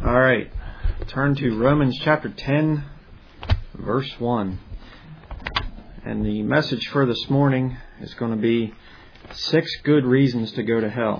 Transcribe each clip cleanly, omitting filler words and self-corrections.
All right. Turn to Romans chapter 10, verse 1. And the message for this morning is going to be 6 good reasons to go to hell.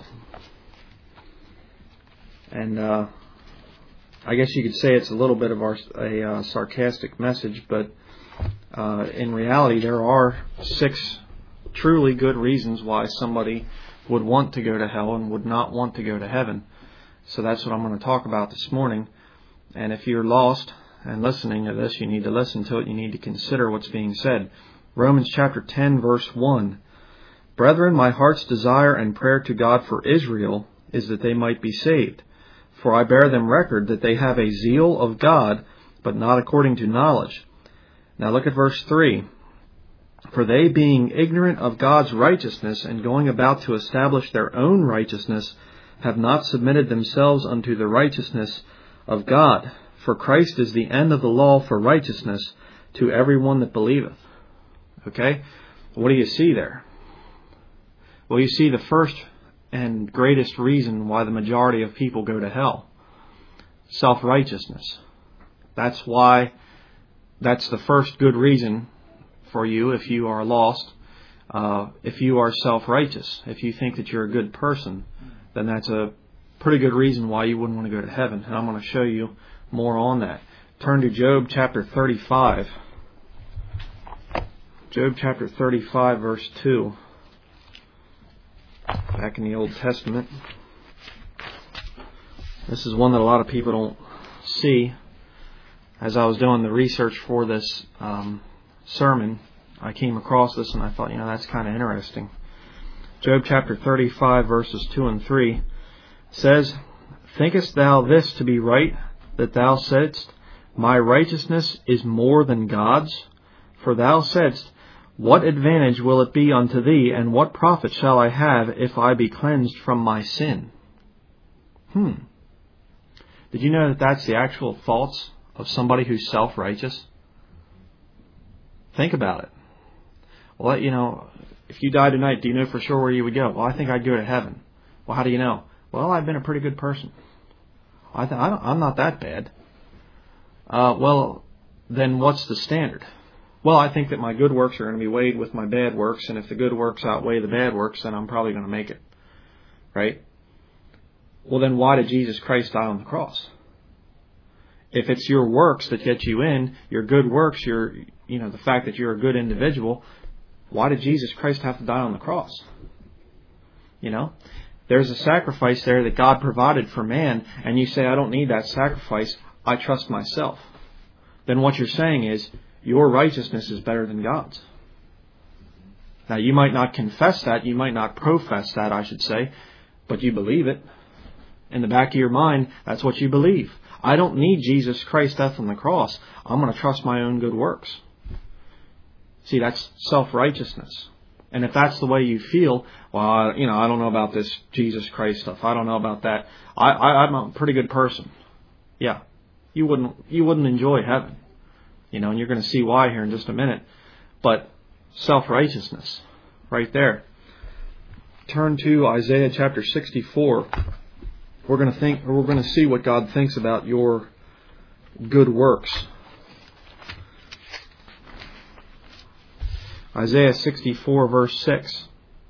And I guess you could say it's a little bit of a sarcastic message, but in reality there are 6 truly good reasons why somebody would want to go to hell and would not want to go to heaven. So that's what I'm going to talk about this morning. And if you're lost and listening to this, you need to listen to it. You need to consider what's being said. Romans chapter 10, verse 1. Brethren, my heart's desire and prayer to God for Israel is that they might be saved. For I bear them record that they have a zeal of God, but not according to knowledge. Now look at verse 3. For they, being ignorant of God's righteousness and going about to establish their own righteousness, have not submitted themselves unto the righteousness of God. For Christ is the end of the law for righteousness to every one that believeth. Okay? What do you see there? Well, you see the first and greatest reason why the majority of people go to hell. Self-righteousness. That's the first good reason for you if you are lost. If you are self-righteous, if you think that you're a good person, then that's a pretty good reason why you wouldn't want to go to heaven. And I'm going to show you more on that. Turn to Job chapter 35. Job chapter 35, verse 2. Back in the Old Testament. This is one that a lot of people don't see. As I was doing the research for this sermon, I came across this and I thought, that's kind of interesting. Job chapter 35, verses 2 and 3 says, Thinkest thou this to be right, that thou saidst, My righteousness is more than God's? For thou saidst, What advantage will it be unto thee, and what profit shall I have if I be cleansed from my sin? Did you know that that's the actual thoughts of somebody who's self-righteous? Think about it. Well, if you die tonight, do you know for sure where you would go? Well, I think I'd go to heaven. Well, how do you know? Well, I've been a pretty good person. I'm not that bad. Well, then what's the standard? Well, I think that my good works are going to be weighed with my bad works, and if the good works outweigh the bad works, then I'm probably going to make it. Right? Well, then why did Jesus Christ die on the cross? If it's your works that get you in, your good works, the fact that you're a good individual, why did Jesus Christ have to die on the cross? There's a sacrifice there that God provided for man, and you say, I don't need that sacrifice, I trust myself. Then what you're saying is, your righteousness is better than God's. Now, you might not confess that, you might not profess that, I should say, but you believe it. In the back of your mind, that's what you believe. I don't need Jesus Christ's death on the cross. I'm going to trust my own good works. See, that's self-righteousness. And if that's the way you feel, well, I don't know about this Jesus Christ stuff. I don't know about that. I'm a pretty good person. Yeah, you wouldn't enjoy heaven. And you're going to see why here in just a minute. But self-righteousness, right there. Turn to Isaiah chapter 64. We're going to see what God thinks about your good works. Isaiah 64, verse 6.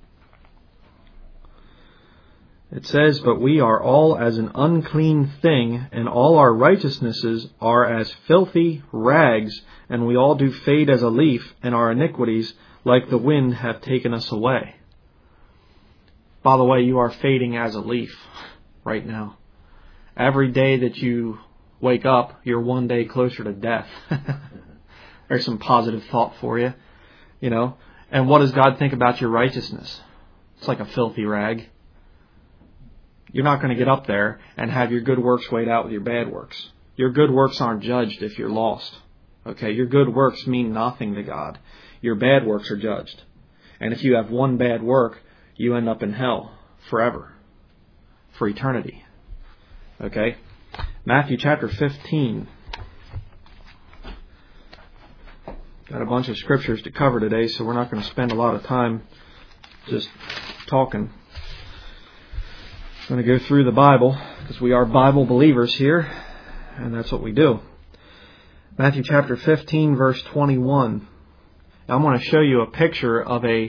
It says, But we are all as an unclean thing, and all our righteousnesses are as filthy rags, and we all do fade as a leaf, and our iniquities, like the wind, have taken us away. By the way, you are fading as a leaf right now. Every day that you wake up, you're one day closer to death. There's some positive thought for you. And what does God think about your righteousness? It's like a filthy rag. You're not going to get up there and have your good works weighed out with your bad works. Your good works aren't judged if you're lost. Okay, your good works mean nothing to God. Your bad works are judged. And if you have one bad work, you end up in hell forever, for eternity. Okay? Matthew chapter 15. Got a bunch of scriptures to cover today, so we're not going to spend a lot of time just talking. I'm going to go through the Bible, because we are Bible believers here. and that's what we do. Matthew chapter 15, verse 21. I'm going to show you a picture of the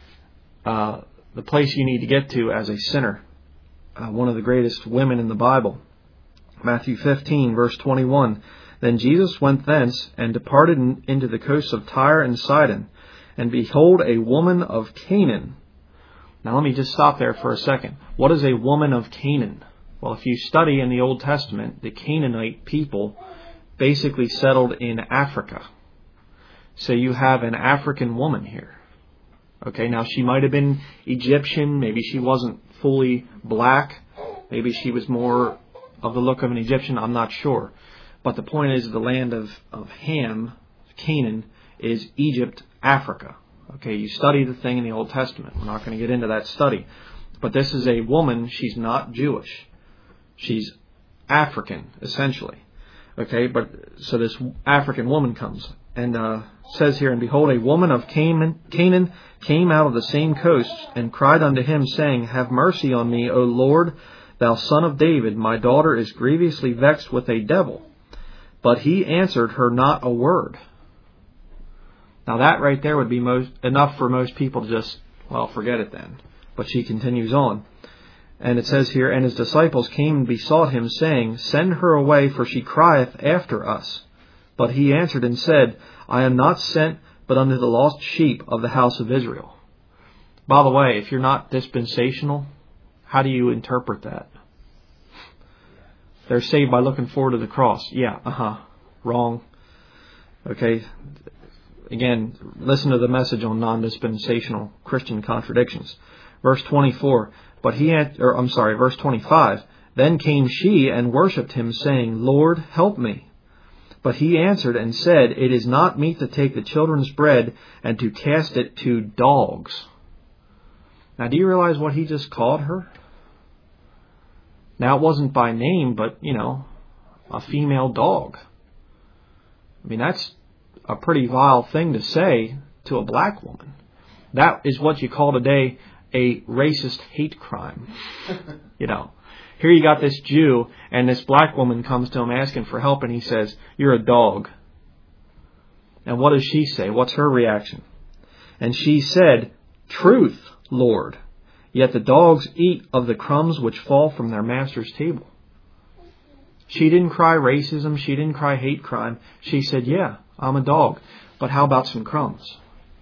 place you need to get to as a sinner. One of the greatest women in the Bible. Matthew 15, verse 21. Then Jesus went thence and departed into the coasts of Tyre and Sidon. And behold, a woman of Canaan. Now let me just stop there for a second. What is a woman of Canaan? Well, if you study in the Old Testament, the Canaanite people basically settled in Africa. So you have an African woman here. Okay, now she might have been Egyptian. Maybe she wasn't fully black. Maybe she was more of the look of an Egyptian. I'm not sure. But the point is the land of Ham, Canaan, is Egypt, Africa. Okay, you study the thing in the Old Testament. We're not going to get into that study. But this is a woman. She's not Jewish. She's African, essentially. Okay, but so this African woman comes and says here, and behold, a woman of Canaan came out of the same coast and cried unto him, saying, Have mercy on me, O Lord, thou son of David. My daughter is grievously vexed with a devil. But he answered her not a word. Now that right there would be enough for most people to just, well, forget it then. But she continues on. And it says here, And his disciples came and besought him, saying, Send her away, for she crieth after us. But he answered and said, I am not sent but unto the lost sheep of the house of Israel. By the way, if you're not dispensational, how do you interpret that? They're saved by looking forward to the cross. Yeah, wrong. Okay. Again, listen to the message on non-dispensational Christian contradictions. Verse 24. Verse 25. Then came she and worshipped him, saying, Lord, help me. But he answered and said, It is not meet to take the children's bread and to cast it to dogs. Now, do you realize what he just called her? Now, it wasn't by name, but, a female dog. I mean, that's a pretty vile thing to say to a black woman. That is what you call today a racist hate crime. Here you got this Jew, and this black woman comes to him asking for help, and he says, You're a dog. And what does she say? What's her reaction? And she said, Truth, Lord. Yet the dogs eat of the crumbs which fall from their master's table. She didn't cry racism. She didn't cry hate crime. She said, yeah, I'm a dog. But how about some crumbs?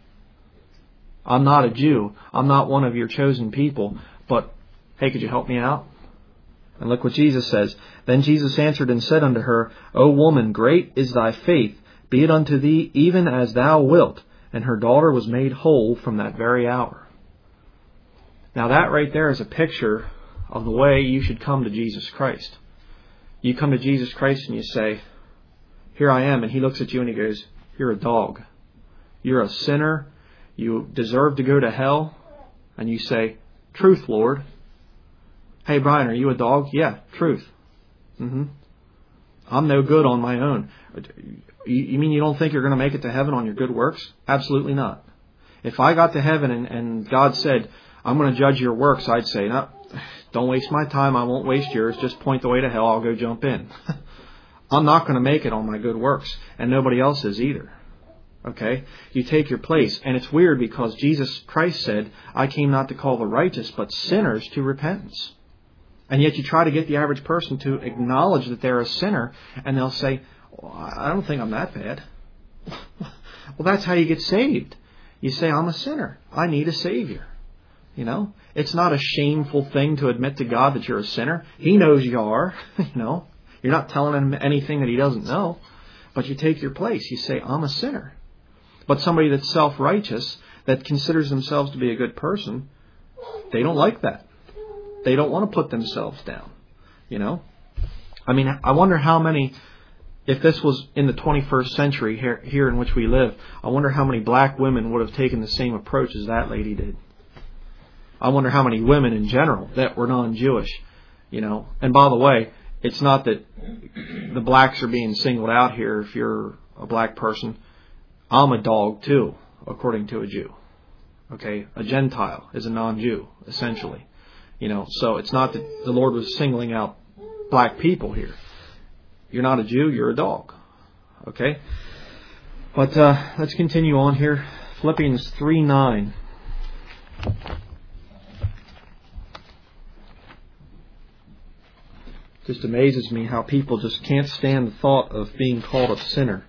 I'm not a Jew. I'm not one of your chosen people. But, hey, could you help me out? And look what Jesus says. Then Jesus answered and said unto her, O woman, great is thy faith. Be it unto thee even as thou wilt. And her daughter was made whole from that very hour. Now that right there is a picture of the way you should come to Jesus Christ. You come to Jesus Christ and you say, Here I am. And He looks at you and He goes, You're a dog. You're a sinner. You deserve to go to hell. And you say, Truth, Lord. Hey, Brian, are you a dog? Yeah, truth. I'm no good on my own. You mean you don't think you're going to make it to heaven on your good works? Absolutely not. If I got to heaven and God said, I'm going to judge your works, I'd say, no, don't waste my time. I won't waste yours. Just point the way to hell. I'll go jump in. I'm not going to make it on my good works. And nobody else is either. Okay? You take your place. And it's weird because Jesus Christ said, I came not to call the righteous, but sinners to repentance. And yet you try to get the average person to acknowledge that they're a sinner, and they'll say, I don't think I'm that bad. Well, that's how you get saved. You say, I'm a sinner. I need a Savior. It's not a shameful thing to admit to God that you're a sinner. He knows you are. You're not telling Him anything that He doesn't know. But you take your place. You say, I'm a sinner. But somebody that's self-righteous, that considers themselves to be a good person, they don't like that. They don't want to put themselves down. I mean, I wonder how many, if this was in the 21st century here in which we live, I wonder how many black women would have taken the same approach as that lady did. I wonder how many women in general that were non-Jewish, And by the way, it's not that the blacks are being singled out here. If you're a black person, I'm a dog too, according to a Jew. Okay, a Gentile is a non-Jew, essentially. So it's not that the Lord was singling out black people here. you're not a Jew, you're a dog. Okay? But let's continue on here. Philippians 3:9. Just amazes me how people just can't stand the thought of being called a sinner.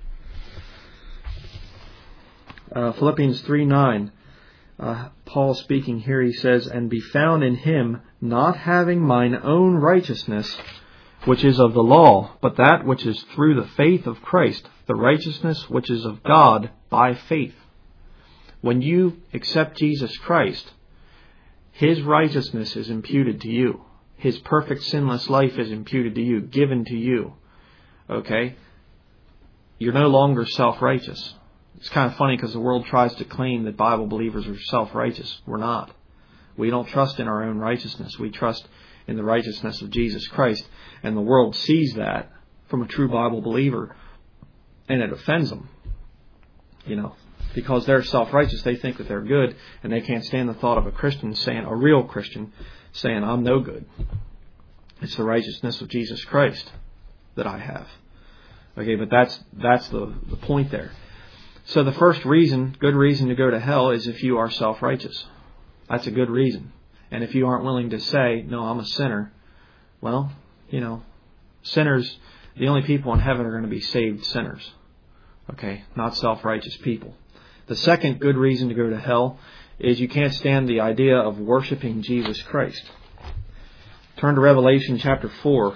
Philippians 3:9. Paul speaking here, he says, "And be found in him, not having mine own righteousness, which is of the law, but that which is through the faith of Christ, the righteousness which is of God by faith." When you accept Jesus Christ, His righteousness is imputed to you. His perfect sinless life is imputed to you, given to you. Okay? You're no longer self-righteous. It's kind of funny because the world tries to claim that Bible believers are self-righteous. We're not. We don't trust in our own righteousness. We trust in the righteousness of Jesus Christ. And the world sees that from a true Bible believer, and it offends them. Because they're self-righteous, they think that they're good, and they can't stand the thought of a real Christian saying, "I'm no good. It's the righteousness of Jesus Christ that I have." Okay, but that's the point there. So the first good reason to go to hell is if you are self-righteous. That's a good reason. And if you aren't willing to say, "No, I'm a sinner," well, sinners, the only people in heaven are going to be saved sinners. Okay, not self-righteous people. The second good reason to go to hell is you can't stand the idea of worshiping Jesus Christ. Turn to Revelation chapter 4.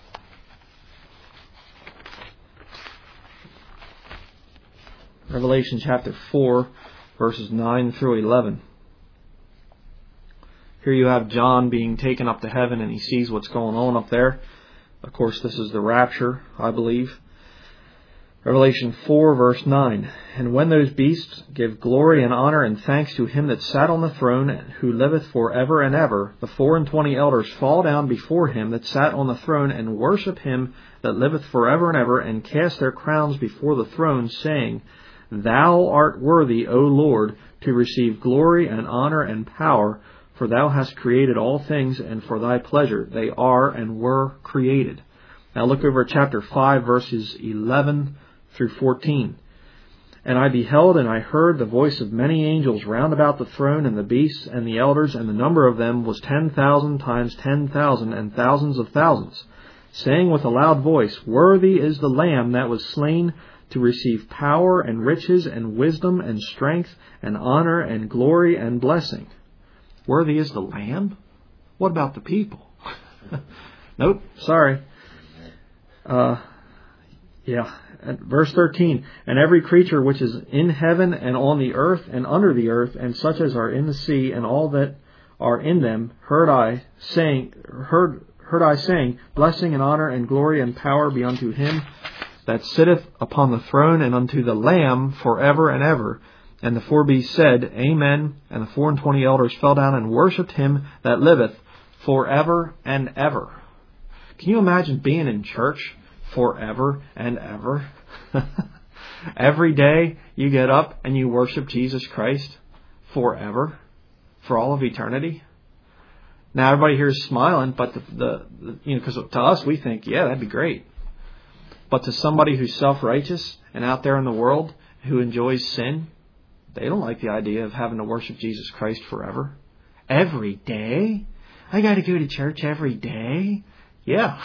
Revelation chapter 4, verses 9 through 11. Here you have John being taken up to heaven, and he sees what's going on up there. Of course, this is the rapture, I believe. Revelation 4, verse 9. "And when those beasts give glory and honor and thanks to him that sat on the throne, who liveth for ever and ever, the 24 elders fall down before him that sat on the throne, and worship him that liveth for ever and ever, and cast their crowns before the throne, saying, Thou art worthy, O Lord, to receive glory and honor and power, for thou hast created all things, and for thy pleasure they are and were created." Now look over at chapter 5, verses 11 through 14. "And I beheld, and I heard the voice of many angels round about the throne, and the beasts, and the elders, and the number of them was 10,000 times 10,000, and thousands of thousands, saying with a loud voice, Worthy is the Lamb that was slain to receive power, and riches, and wisdom, and strength, and honor, and glory, and blessing." Worthy is the Lamb? What about the people? Nope, sorry. Verse 13, "And every creature which is in heaven and on the earth and under the earth, and such as are in the sea, and all that are in them, heard I saying, Blessing and honor and glory and power be unto him that sitteth upon the throne, and unto the Lamb for ever and ever. And the 4 beasts said, Amen. And the 24 elders fell down and worshipped him that liveth forever and ever." Can you imagine being in church forever and ever? Every day you get up and you worship Jesus Christ forever, for all of eternity. Now everybody here is smiling, but because to us we think, yeah, that'd be great. But to somebody who's self-righteous and out there in the world who enjoys sin, they don't like the idea of having to worship Jesus Christ forever. Every day? I got to go to church every day? Yeah.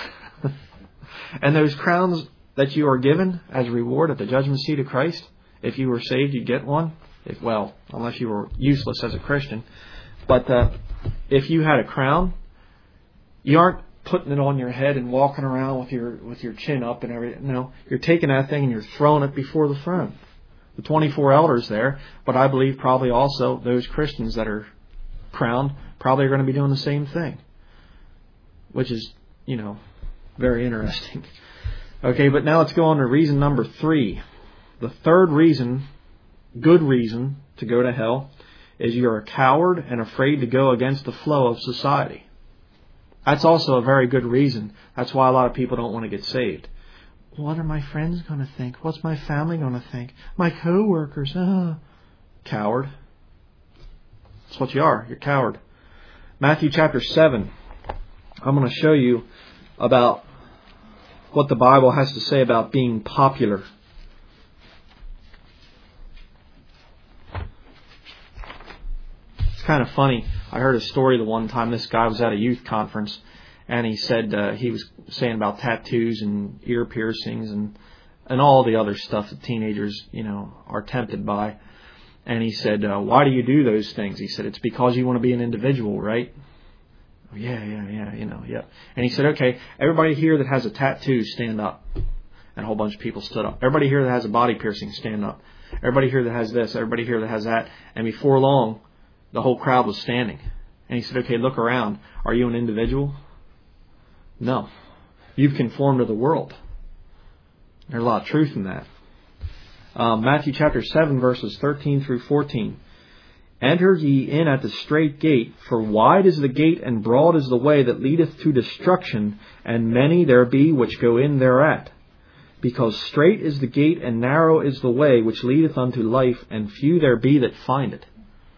And those crowns that you are given as a reward at the judgment seat of Christ, if you were saved, you'd get one. Unless you were useless as a Christian. But if you had a crown, you aren't putting it on your head and walking around with your chin up and everything. No, you're taking that thing and you're throwing it before the throne. The 24 elders there, but I believe probably also those Christians that are crowned probably are going to be doing the same thing, which is, very interesting. Okay, but now let's go on to reason number 3. The third reason, good reason to go to hell, is you're a coward and afraid to go against the flow of society. That's also a very good reason. That's why a lot of people don't want to get saved. What are my friends going to think? What's my family going to think? My co-workers? Coward. That's what you are. You're a coward. Matthew chapter 7. I'm going to show you about what the Bible has to say about being popular. It's kind of funny. I heard a story the one time. This guy was at a youth conference, and he said he was saying about tattoos and ear piercings and all the other stuff that teenagers, are tempted by. And he said, why do you do those things? He said, it's because you want to be an individual, right? Yeah. And he said, okay, everybody here that has a tattoo, stand up. And a whole bunch of people stood up. Everybody here that has a body piercing, stand up. Everybody here that has this, everybody here that has that. And before long, the whole crowd was standing. And he said, okay, look around. Are you an individual? No. You've conformed to the world. There's a lot of truth in that. Matthew chapter 7, verses 13 through 14. Enter ye in at the strait gate, for wide is the gate and broad is the way that leadeth to destruction, and many there be which go in thereat. Because strait is the gate and narrow is the way which leadeth unto life, and few there be that find it.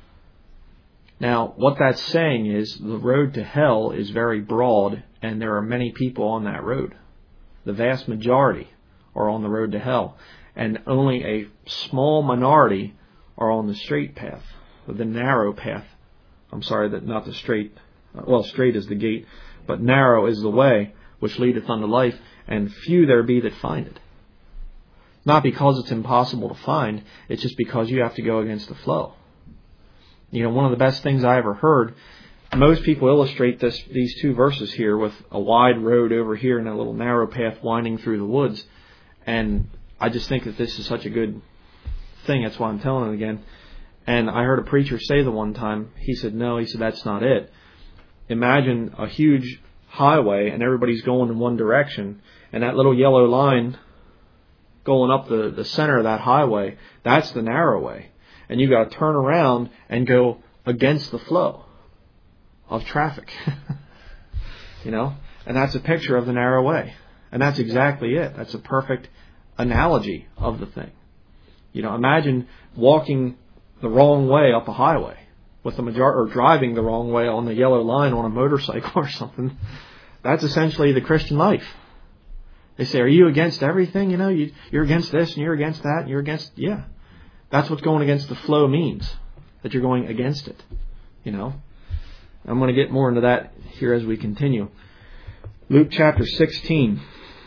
Now, what that's saying is the road to hell is very broad, and there are many people on that road. The vast majority are on the road to hell, and only a small minority are on the straight path, or the narrow path. I'm sorry, that not the straight. Well, straight is the gate, but narrow is the way which leadeth unto life, and few there be that find it. Not because it's impossible to find, it's just because you have to go against the flow. One of the best things I ever heard, most people illustrate these two verses here with a wide road over here and a little narrow path winding through the woods. And I just think that this is such a good thing. That's why I'm telling it again. And I heard a preacher say the one time, he said, that's not it. Imagine a huge highway and everybody's going in one direction, and that little yellow line going up the center of that highway, that's the narrow way. And you got to turn around and go against the flow of traffic. And that's a picture of the narrow way. And that's exactly it. That's a perfect analogy of the thing. Imagine walking the wrong way up a highway with or driving the wrong way on the yellow line on a motorcycle or something. That's essentially the Christian life. They say, are you against everything? You're against this and you're against that and you're against, yeah. That's what going against the flow means, that you're going against it. I'm going to get more into that here as we continue. Luke chapter 16.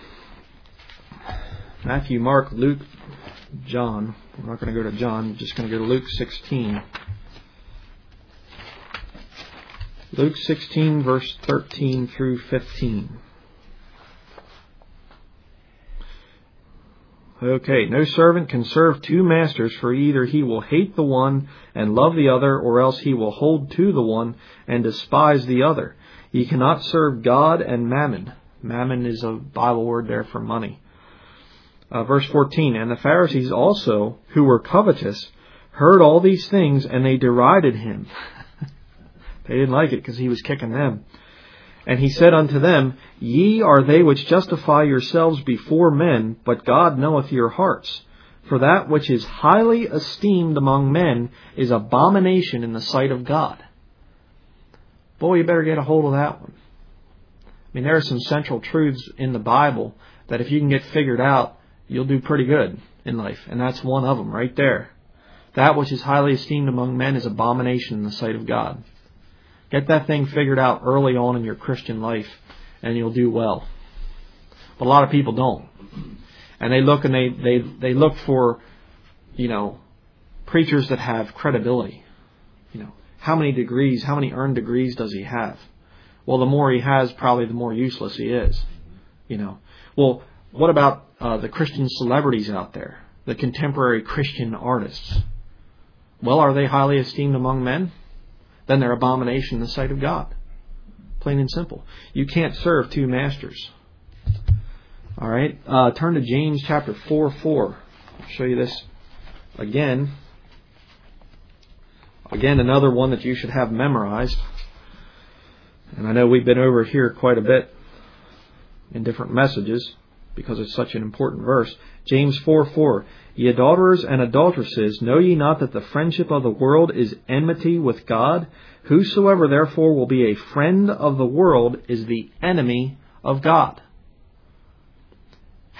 Matthew, Mark, Luke, John. We're not going to go to John. We're just going to go to Luke 16. Luke 16, verse 13 through 15. Okay, no servant can serve two masters, for either he will hate the one and love the other, or else he will hold to the one and despise the other. Ye cannot serve God and mammon. Mammon is a Bible word there for money. Verse 14, and the Pharisees also, who were covetous, heard all these things, and they derided him. They didn't like it because he was kicking them. And he said unto them, Ye are they which justify yourselves before men, but God knoweth your hearts. For that which is highly esteemed among men is abomination in the sight of God. Boy, you better get a hold of that one. There are some central truths in the Bible that if you can get figured out, you'll do pretty good in life. And that's one of them right there. That which is highly esteemed among men is abomination in the sight of God. Get that thing figured out early on in your Christian life, and you'll do well. But a lot of people don't. And they look and they look for, preachers that have credibility. How many degrees, how many earned degrees does he have? Well, the more he has, probably the more useless he is. Well, what about the Christian celebrities out there? The contemporary Christian artists? Well, are they highly esteemed among men? Then they're abomination in the sight of God. Plain and simple. You can't serve two masters. All right. Turn to James chapter 4:4. I'll show you this again. Again, another one that you should have memorized. And I know we've been over here quite a bit in different messages because it's such an important verse. James 4:4. Ye adulterers and adulteresses, know ye not that the friendship of the world is enmity with God? Whosoever therefore will be a friend of the world is the enemy of God.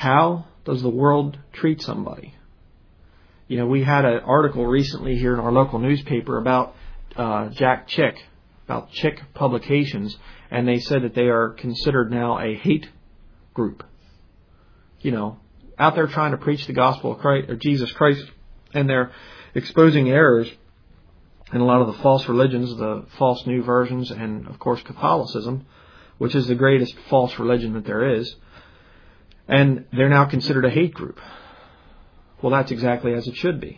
How does the world treat somebody? You know, we had an article recently here in our local newspaper about Jack Chick, about Chick Publications, and they said that they are considered now a hate group. You know, out there trying to preach the gospel of Christ, or Jesus Christ, and they're exposing errors in a lot of the false religions, the false new versions, and of course Catholicism, which is the greatest false religion that there is. And they're now considered a hate group. Well, that's exactly as it should be.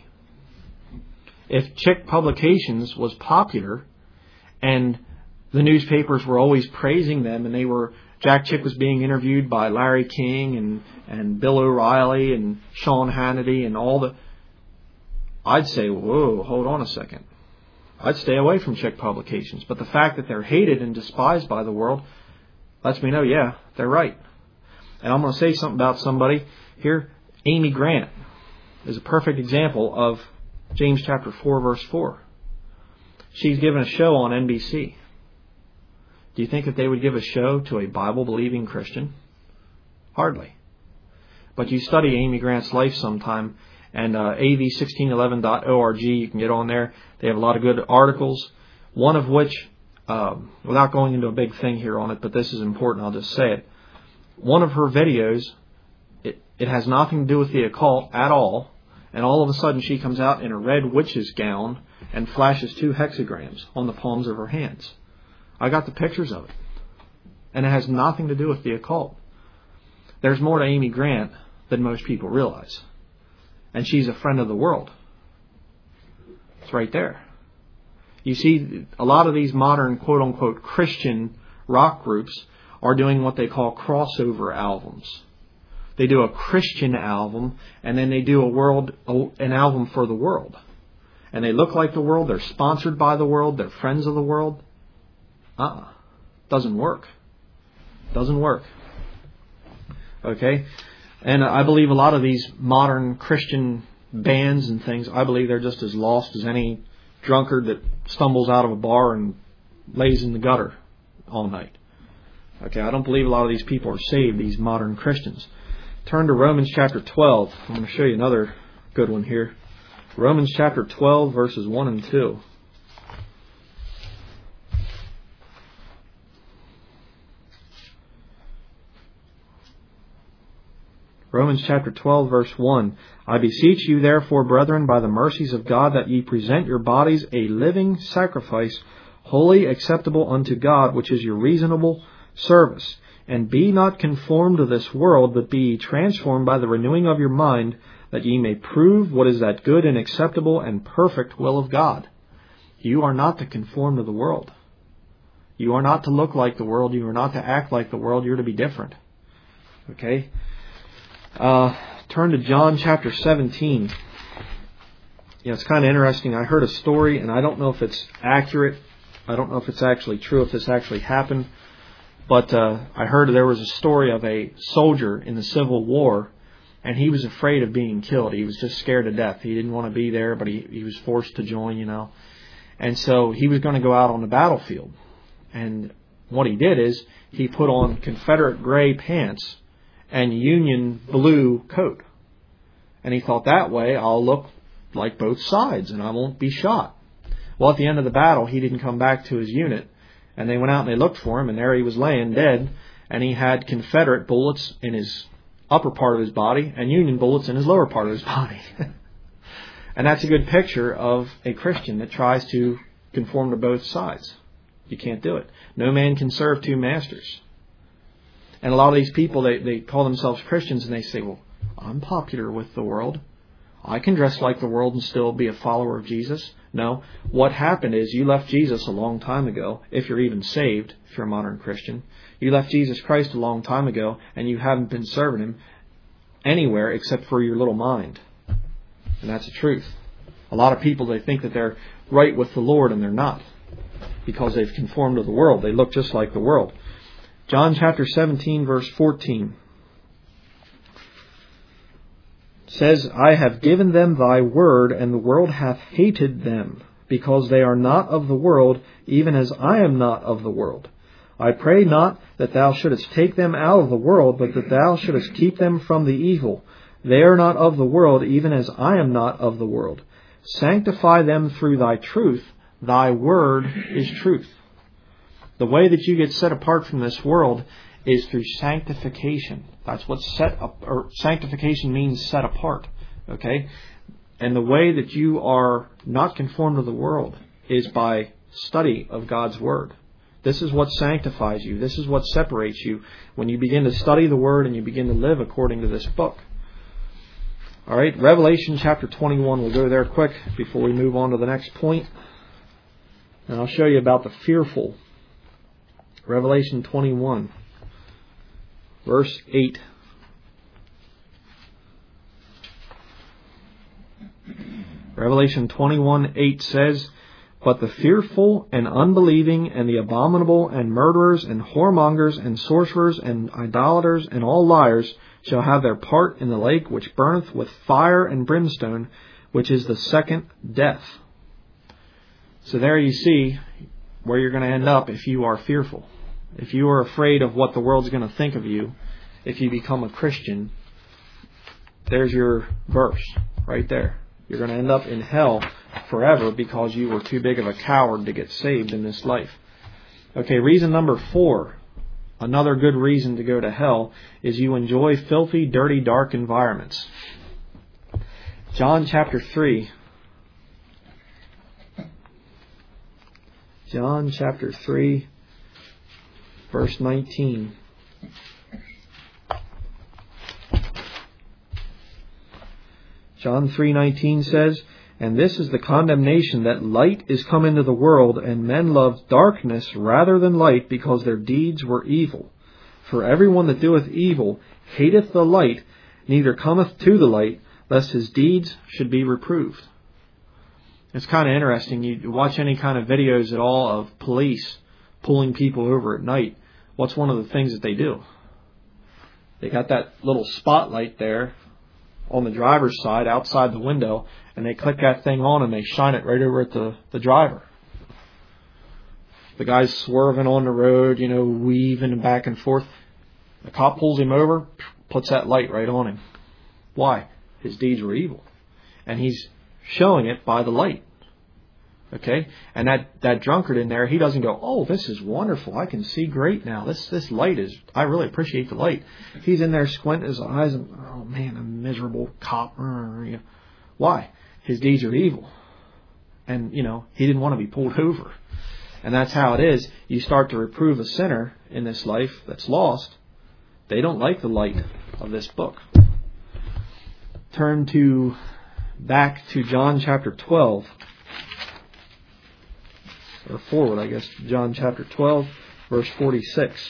If Chick Publications was popular and the newspapers were always praising them, and Jack Chick was being interviewed by Larry King and Bill O'Reilly and Sean Hannity and I'd say, whoa, hold on a second. I'd stay away from Chick Publications. But the fact that they're hated and despised by the world lets me know, yeah, they're right. And I'm going to say something about somebody here. Amy Grant is a perfect example of James chapter 4, verse 4. She's given a show on NBC. Do you think that they would give a show to a Bible-believing Christian? Hardly. But you study Amy Grant's life sometime, and av1611.org, you can get on there. They have a lot of good articles, one of which, without going into a big thing here on it, but this is important, I'll just say it. One of her videos, it has nothing to do with the occult at all, and all of a sudden she comes out in a red witch's gown and flashes 2 hexagrams on the palms of her hands. I got the pictures of it. And it has nothing to do with the occult. There's more to Amy Grant than most people realize. And she's a friend of the world. It's right there. You see, a lot of these modern quote-unquote Christian rock groups are doing what they call crossover albums. They do a Christian album, and then they do an album for the world. And they look like the world, they're sponsored by the world, they're friends of the world. Doesn't work. Doesn't work. Okay? And I believe a lot of these modern Christian bands and things, I believe they're just as lost as any drunkard that stumbles out of a bar and lays in the gutter all night. Okay, I don't believe a lot of these people are saved, these modern Christians. Turn to Romans chapter 12. I'm going to show you another good one here. Romans chapter 12, verses 1 and 2. Romans chapter 12, verse 1. I beseech you, therefore, brethren, by the mercies of God, that ye present your bodies a living sacrifice, wholly acceptable unto God, which is your reasonable service. And be not conformed to this world, but be ye transformed by the renewing of your mind, that ye may prove what is that good and acceptable and perfect will of God. You are not to conform to the world. You are not to look like the world. You are not to act like the world. You're to be different. Okay? Turn to John chapter 17. It's kind of interesting. I heard a story, and I don't know if it's accurate. I don't know if it's actually true, if this actually happened. But I heard there was a story of a soldier in the Civil War, and he was afraid of being killed. He was just scared to death. He didn't want to be there, but he was forced to join, And so he was going to go out on the battlefield. And what he did is he put on Confederate gray pants and Union blue coat. And he thought, that way I'll look like both sides and I won't be shot. Well, at the end of the battle, he didn't come back to his unit. And they went out and they looked for him, and there he was laying dead. And he had Confederate bullets in his upper part of his body and Union bullets in his lower part of his body. And that's a good picture of a Christian that tries to conform to both sides. You can't do it. No man can serve 2 masters. And a lot of these people, they call themselves Christians, and they say, well, I'm popular with the world. I can dress like the world and still be a follower of Jesus. No. What happened is you left Jesus a long time ago, if you're even saved, if you're a modern Christian. You left Jesus Christ a long time ago, and you haven't been serving Him anywhere except for your little mind. And that's the truth. A lot of people, they think that they're right with the Lord, and they're not. Because they've conformed to the world. They look just like the world. John chapter 17, verse 14. Says, I have given them thy word, and the world hath hated them, because they are not of the world, even as I am not of the world. I pray not that thou shouldest take them out of the world, but that thou shouldest keep them from the evil. They are not of the world, even as I am not of the world. Sanctify them through thy truth. Thy word is truth. The way that you get set apart from this world is through sanctification. That's what sanctification means, set apart. Okay? And the way that you are not conformed to the world is by study of God's Word. This is what sanctifies you. This is what separates you when you begin to study the Word and you begin to live according to this book. All right, Revelation chapter 21. We'll go there quick before we move on to the next point. And I'll show you about the fearful. Revelation 21, verse 8. Revelation 21:8 says, But the fearful and unbelieving and the abominable and murderers and whoremongers and sorcerers and idolaters and all liars shall have their part in the lake which burneth with fire and brimstone, which is the second death. So there you see where you're going to end up if you are fearful. If you are afraid of what the world's going to think of you, if you become a Christian, there's your verse right there. You're going to end up in hell forever because you were too big of a coward to get saved in this life. Okay, reason number 4. Another good reason to go to hell is you enjoy filthy, dirty, dark environments. John chapter 3. John chapter 3, verse 19. John 3:19 says, And this is the condemnation, that light is come into the world, and men loved darkness rather than light, because their deeds were evil. For everyone that doeth evil hateth the light, neither cometh to the light, lest his deeds should be reproved. It's kind of interesting. You watch any kind of videos at all of police pulling people over at night. What's one of the things that they do? They got that little spotlight there on the driver's side outside the window, and they click that thing on and they shine it right over at the driver. The guy's swerving on the road, weaving back and forth. The cop pulls him over, puts that light right on him. Why? His deeds were evil. And he's showing it by the light. Okay? And that drunkard in there, he doesn't go, oh, this is wonderful. I can see great now. This light is, I really appreciate the light. He's in there squinting his eyes and, oh man, a miserable cop. Why? His deeds are evil. And, he didn't want to be pulled over. And that's how it is. You start to reprove a sinner in this life that's lost. They don't like the light of this book. Turn back to John chapter 12. Or forward, I guess, John chapter 12, verse 46.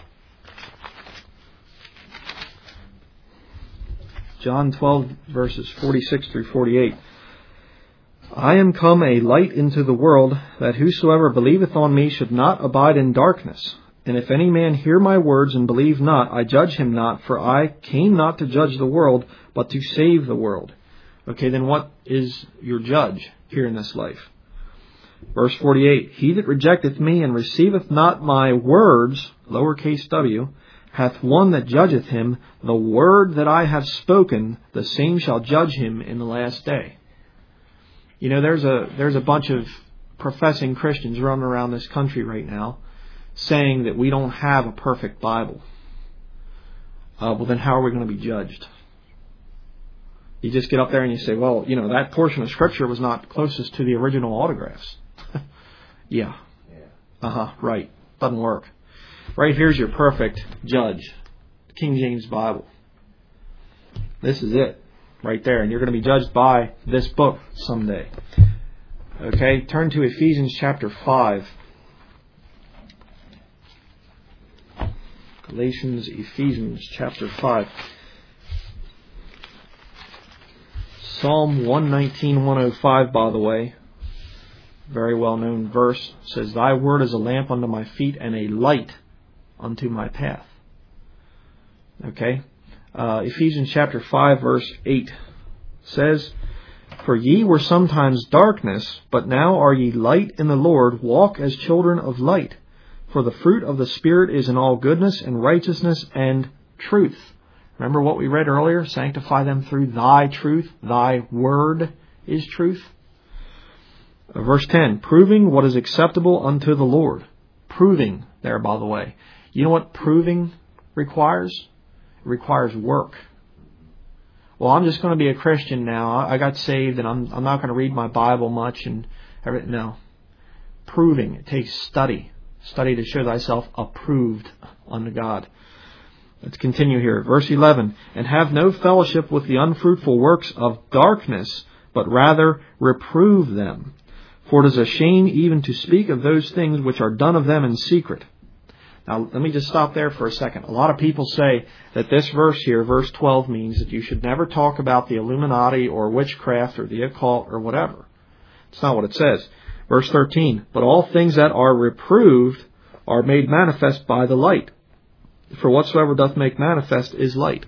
John 12, verses 46 through 48. I am come a light into the world, that whosoever believeth on me should not abide in darkness. And if any man hear my words and believe not, I judge him not, for I came not to judge the world, but to save the world. Okay, then what is your judge here in this life? Verse 48, He that rejecteth me and receiveth not my words, lowercase w, hath one that judgeth him. The word that I have spoken, the same shall judge him in the last day. There's a bunch of professing Christians running around this country right now saying that we don't have a perfect Bible. Well, then how are we going to be judged? You just get up there and you say, well, that portion of Scripture was not closest to the original autographs. Yeah. Right. Doesn't work. Right here's your perfect judge. King James Bible. This is it. Right there. And you're going to be judged by this book someday. Okay. Turn to Ephesians chapter 5. Ephesians chapter 5. Psalm 119, 105, by the way. Very well-known verse. Says, Thy word is a lamp unto my feet and a light unto my path. Okay. Ephesians chapter 5, verse 8 says, For ye were sometimes darkness, but now are ye light in the Lord. Walk as children of light. For the fruit of the Spirit is in all goodness and righteousness and truth. Remember what we read earlier? Sanctify them through thy truth. Thy word is truth. Verse 10, proving what is acceptable unto the Lord. Proving there, by the way. You know what proving requires? It requires work. Well, I'm just going to be a Christian now. I got saved and I'm not going to read my Bible much and everything. No. Proving. It takes study. Study to show thyself approved unto God. Let's continue here. Verse 11. And have no fellowship with the unfruitful works of darkness, but rather reprove them. For it is a shame even to speak of those things which are done of them in secret. Now, let me just stop there for a second. A lot of people say that this verse here, verse 12, means that you should never talk about the Illuminati or witchcraft or the occult or whatever. It's not what it says. Verse 13, but all things that are reproved are made manifest by the light. For whatsoever doth make manifest is light.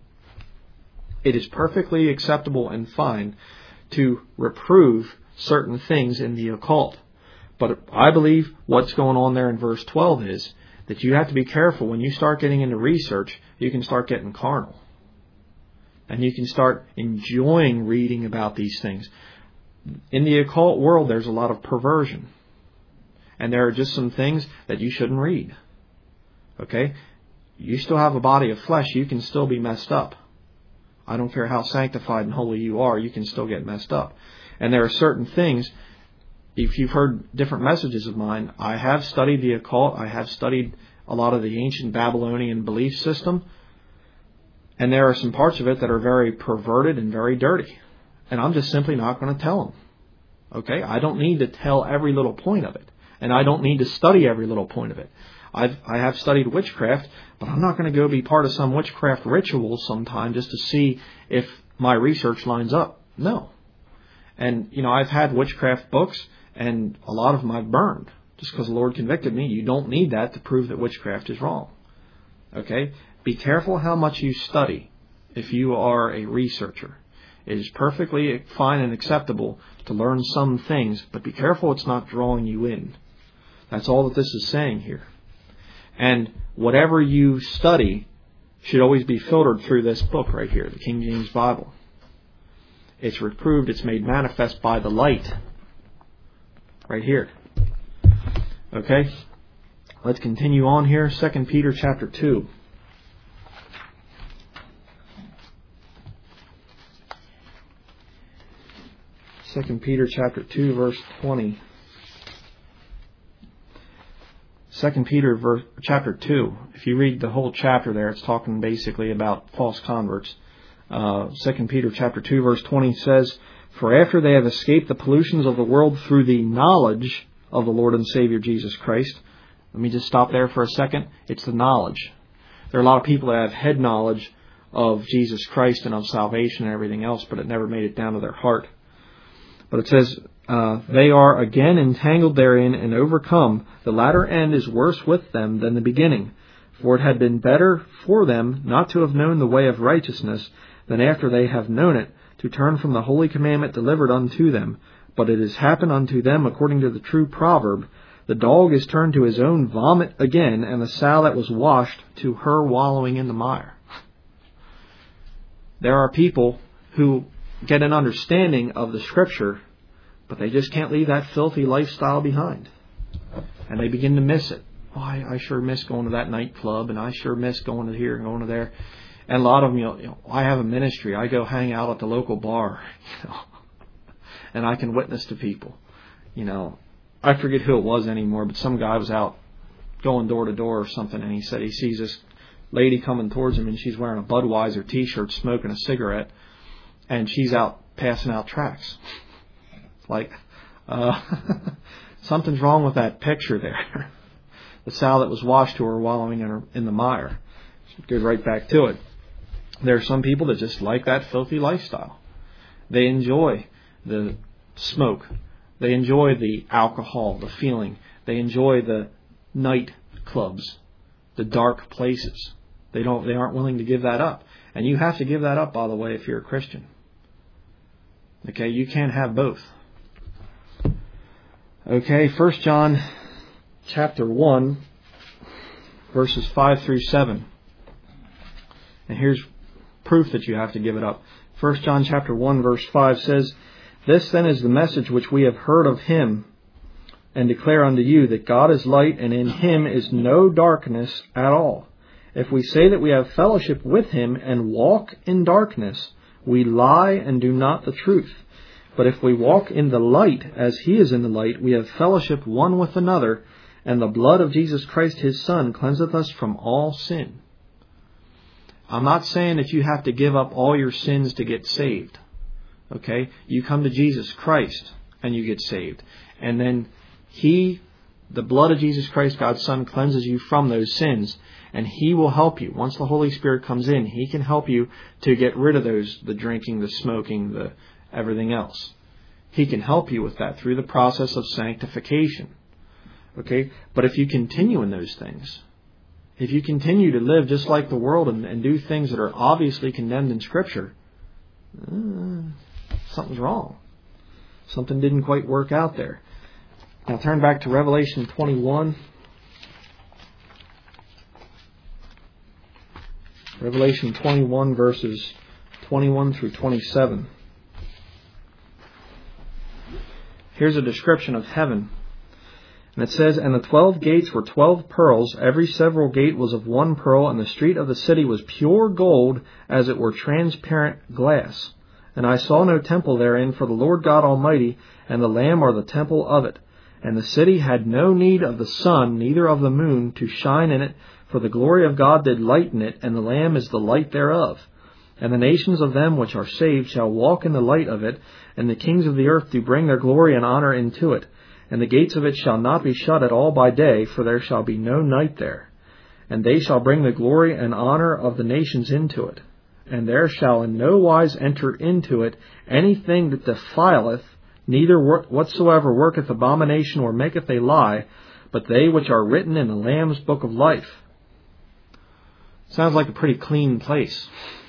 It is perfectly acceptable and fine to reprove certain things in the occult. But I believe what's going on there in verse 12 is that you have to be careful. When you start getting into research, you can start getting carnal. And you can start enjoying reading about these things. In the occult world, there's a lot of perversion. And there are just some things that you shouldn't read. Okay? You still have a body of flesh. You can still be messed up. I don't care how sanctified and holy you are, you can still get messed up. And there are certain things, if you've heard different messages of mine, I have studied the occult. I have studied a lot of the ancient Babylonian belief system. And there are some parts of it that are very perverted and very dirty. And I'm just simply not going to tell them. Okay? I don't need to tell every little point of it. And I don't need to study every little point of it. I have studied witchcraft, but I'm not going to go be part of some witchcraft ritual sometime just to see if my research lines up. No. And, I've had witchcraft books, and a lot of them I've burned just because the Lord convicted me. You don't need that to prove that witchcraft is wrong. Okay? Be careful how much you study if you are a researcher. It is perfectly fine and acceptable to learn some things, but be careful it's not drawing you in. That's all that this is saying here. And whatever you study should always be filtered through this book right here, the King James Bible. It's reproved, it's made manifest by the light. Right here. Okay? Let's continue on here. 2 Peter chapter 2. 2 Peter chapter 2, verse 20. 2 Peter chapter 2, if you read the whole chapter there, it's talking basically about false converts. 2 Peter chapter 2, verse 20 says, For after they have escaped the pollutions of the world through the knowledge of the Lord and Savior Jesus Christ. Let me just stop there for a second. It's the knowledge. There are a lot of people that have head knowledge of Jesus Christ and of salvation and everything else, but it never made it down to their heart. But it says, they are again entangled therein and overcome. The latter end is worse with them than the beginning. For it had been better for them not to have known the way of righteousness than after they have known it, to turn from the holy commandment delivered unto them. But it has happened unto them according to the true proverb, the dog is turned to his own vomit again, and the sow that was washed to her wallowing in the mire. There are people who get an understanding of the Scripture, but they just can't leave that filthy lifestyle behind. And they begin to miss it. Oh, I sure miss going to that nightclub, and I sure miss going to here and going to there. And a lot of them, I have a ministry. I go hang out at the local bar, and I can witness to people. I forget who it was anymore, but some guy was out going door to door or something, and he said he sees this lady coming towards him, and she's wearing a Budweiser T-shirt, smoking a cigarette, and she's out passing out tracts. Like, something's wrong with that picture there. The sow that was washed to her wallowing in the mire. Goes right back to it. There are some people that just like that filthy lifestyle. They enjoy the smoke. They enjoy the alcohol, the feeling. They enjoy the night clubs, the dark places. They aren't willing to give that up. And you have to give that up, by the way, if you're a Christian. Okay, you can't have both. Okay, 1 John chapter 1, verses 5 through 7. And here's proof that you have to give it up. 1 John chapter 1 verse 5 says, "This then is the message which we have heard of him, and declare unto you, that God is light, and in him is no darkness at all. If we say that we have fellowship with him and walk in darkness, we lie and do not the truth. But if we walk in the light, as he is in the light, we have fellowship one with another, and the blood of Jesus Christ his Son cleanseth us from all sin." I'm not saying that you have to give up all your sins to get saved. Okay? You come to Jesus Christ and you get saved. And then the blood of Jesus Christ, God's Son, cleanses you from those sins. And he will help you. Once the Holy Spirit comes in, he can help you to get rid of the drinking, the smoking, the everything else. He can help you with that through the process of sanctification. Okay? But if you continue in those things, if you continue to live just like the world and do things that are obviously condemned in Scripture, something's wrong. Something didn't quite work out there. Now turn back to Revelation 21. Revelation 21 verses 21 through 27. Here's a description of heaven. And it says, "And the 12 gates were 12 pearls. Every several gate was of one pearl, and the street of the city was pure gold, as it were transparent glass. And I saw no temple therein, for the Lord God Almighty and the Lamb are the temple of it. And the city had no need of the sun, neither of the moon, to shine in it, for the glory of God did lighten it, and the Lamb is the light thereof. And the nations of them which are saved shall walk in the light of it, and the kings of the earth do bring their glory and honor into it. And the gates of it shall not be shut at all by day, for there shall be no night there. And they shall bring the glory and honor of the nations into it. And there shall in no wise enter into it anything that defileth, neither whatsoever worketh abomination or maketh a lie, but they which are written in the Lamb's book of life." Sounds like a pretty clean place.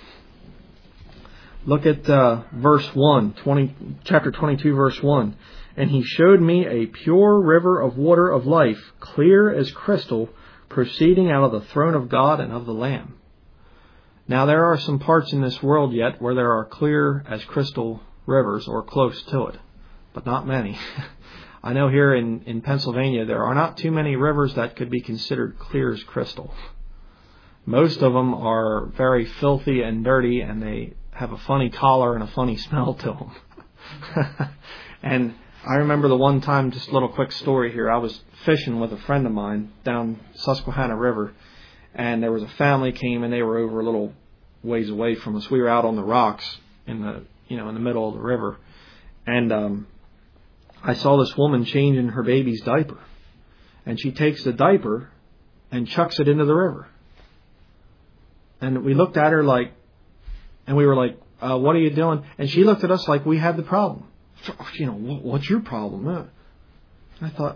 Look at verse 1, chapter 22, verse 1. "And he showed me a pure river of water of life, clear as crystal, proceeding out of the throne of God and of the Lamb." Now there are some parts in this world yet where there are clear as crystal rivers, or close to it, but not many. I know here in Pennsylvania there are not too many rivers that could be considered clear as crystal. Most of them are very filthy and dirty, and they have a funny color and a funny smell to them. And I remember the one time, just a little quick story here, I was fishing with a friend of mine down Susquehanna River, and there was a family came, and they were over a little ways away from us. We were out on the rocks in the middle of the river, and I saw this woman changing her baby's diaper, and she takes the diaper and chucks it into the river. And we looked at her and we were like, "What are you doing?" And she looked at us like we had the problem. What's your problem? I thought,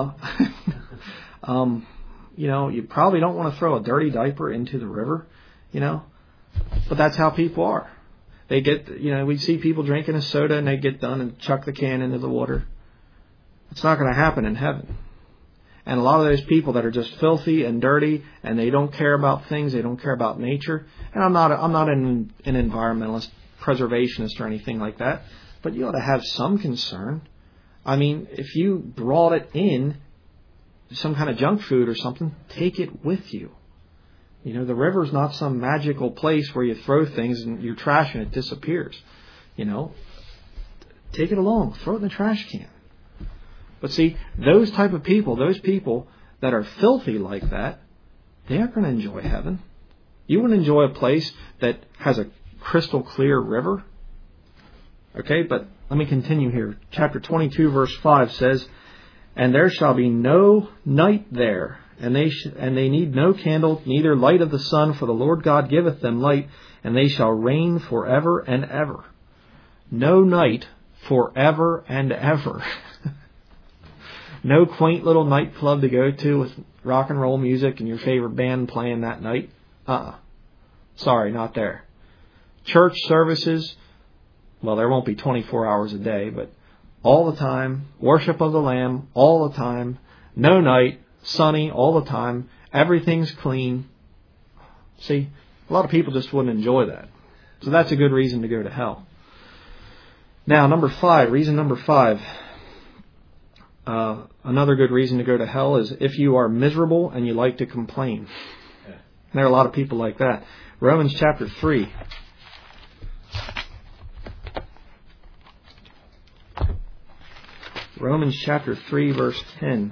you probably don't want to throw a dirty diaper into the river, but that's how people are. They get, we see people drinking a soda and they get done and chuck the can into the water. It's not going to happen in heaven. And a lot of those people that are just filthy and dirty and they don't care about things, they don't care about nature. And I'm not an environmentalist, preservationist or anything like that, but you ought to have some concern. I mean, if you brought it in, some kind of junk food or something, take it with you. The river's not some magical place where you throw things and your trash and it disappears. Take it along, throw it in the trash can. But see, those type of people, those people that are filthy like that, they aren't going to enjoy heaven. You want to enjoy a place that has a crystal clear river? Okay, but let me continue here. Chapter 22, verse 5 says, "And there shall be no night there, and they need no candle, neither light of the sun, for the Lord God giveth them light, and they shall reign forever and ever." No night forever and ever. No quaint little nightclub to go to with rock and roll music and your favorite band playing that night. Sorry, not there. Church services, well, there won't be 24 hours a day, but all the time. Worship of the Lamb all the time. No night, sunny all the time. Everything's clean. See, a lot of people just wouldn't enjoy that. So that's a good reason to go to hell. Now, reason number 5. Another good reason to go to hell is if you are miserable and you like to complain. There are a lot of people like that. Romans chapter 3. Romans chapter 3, verse 10.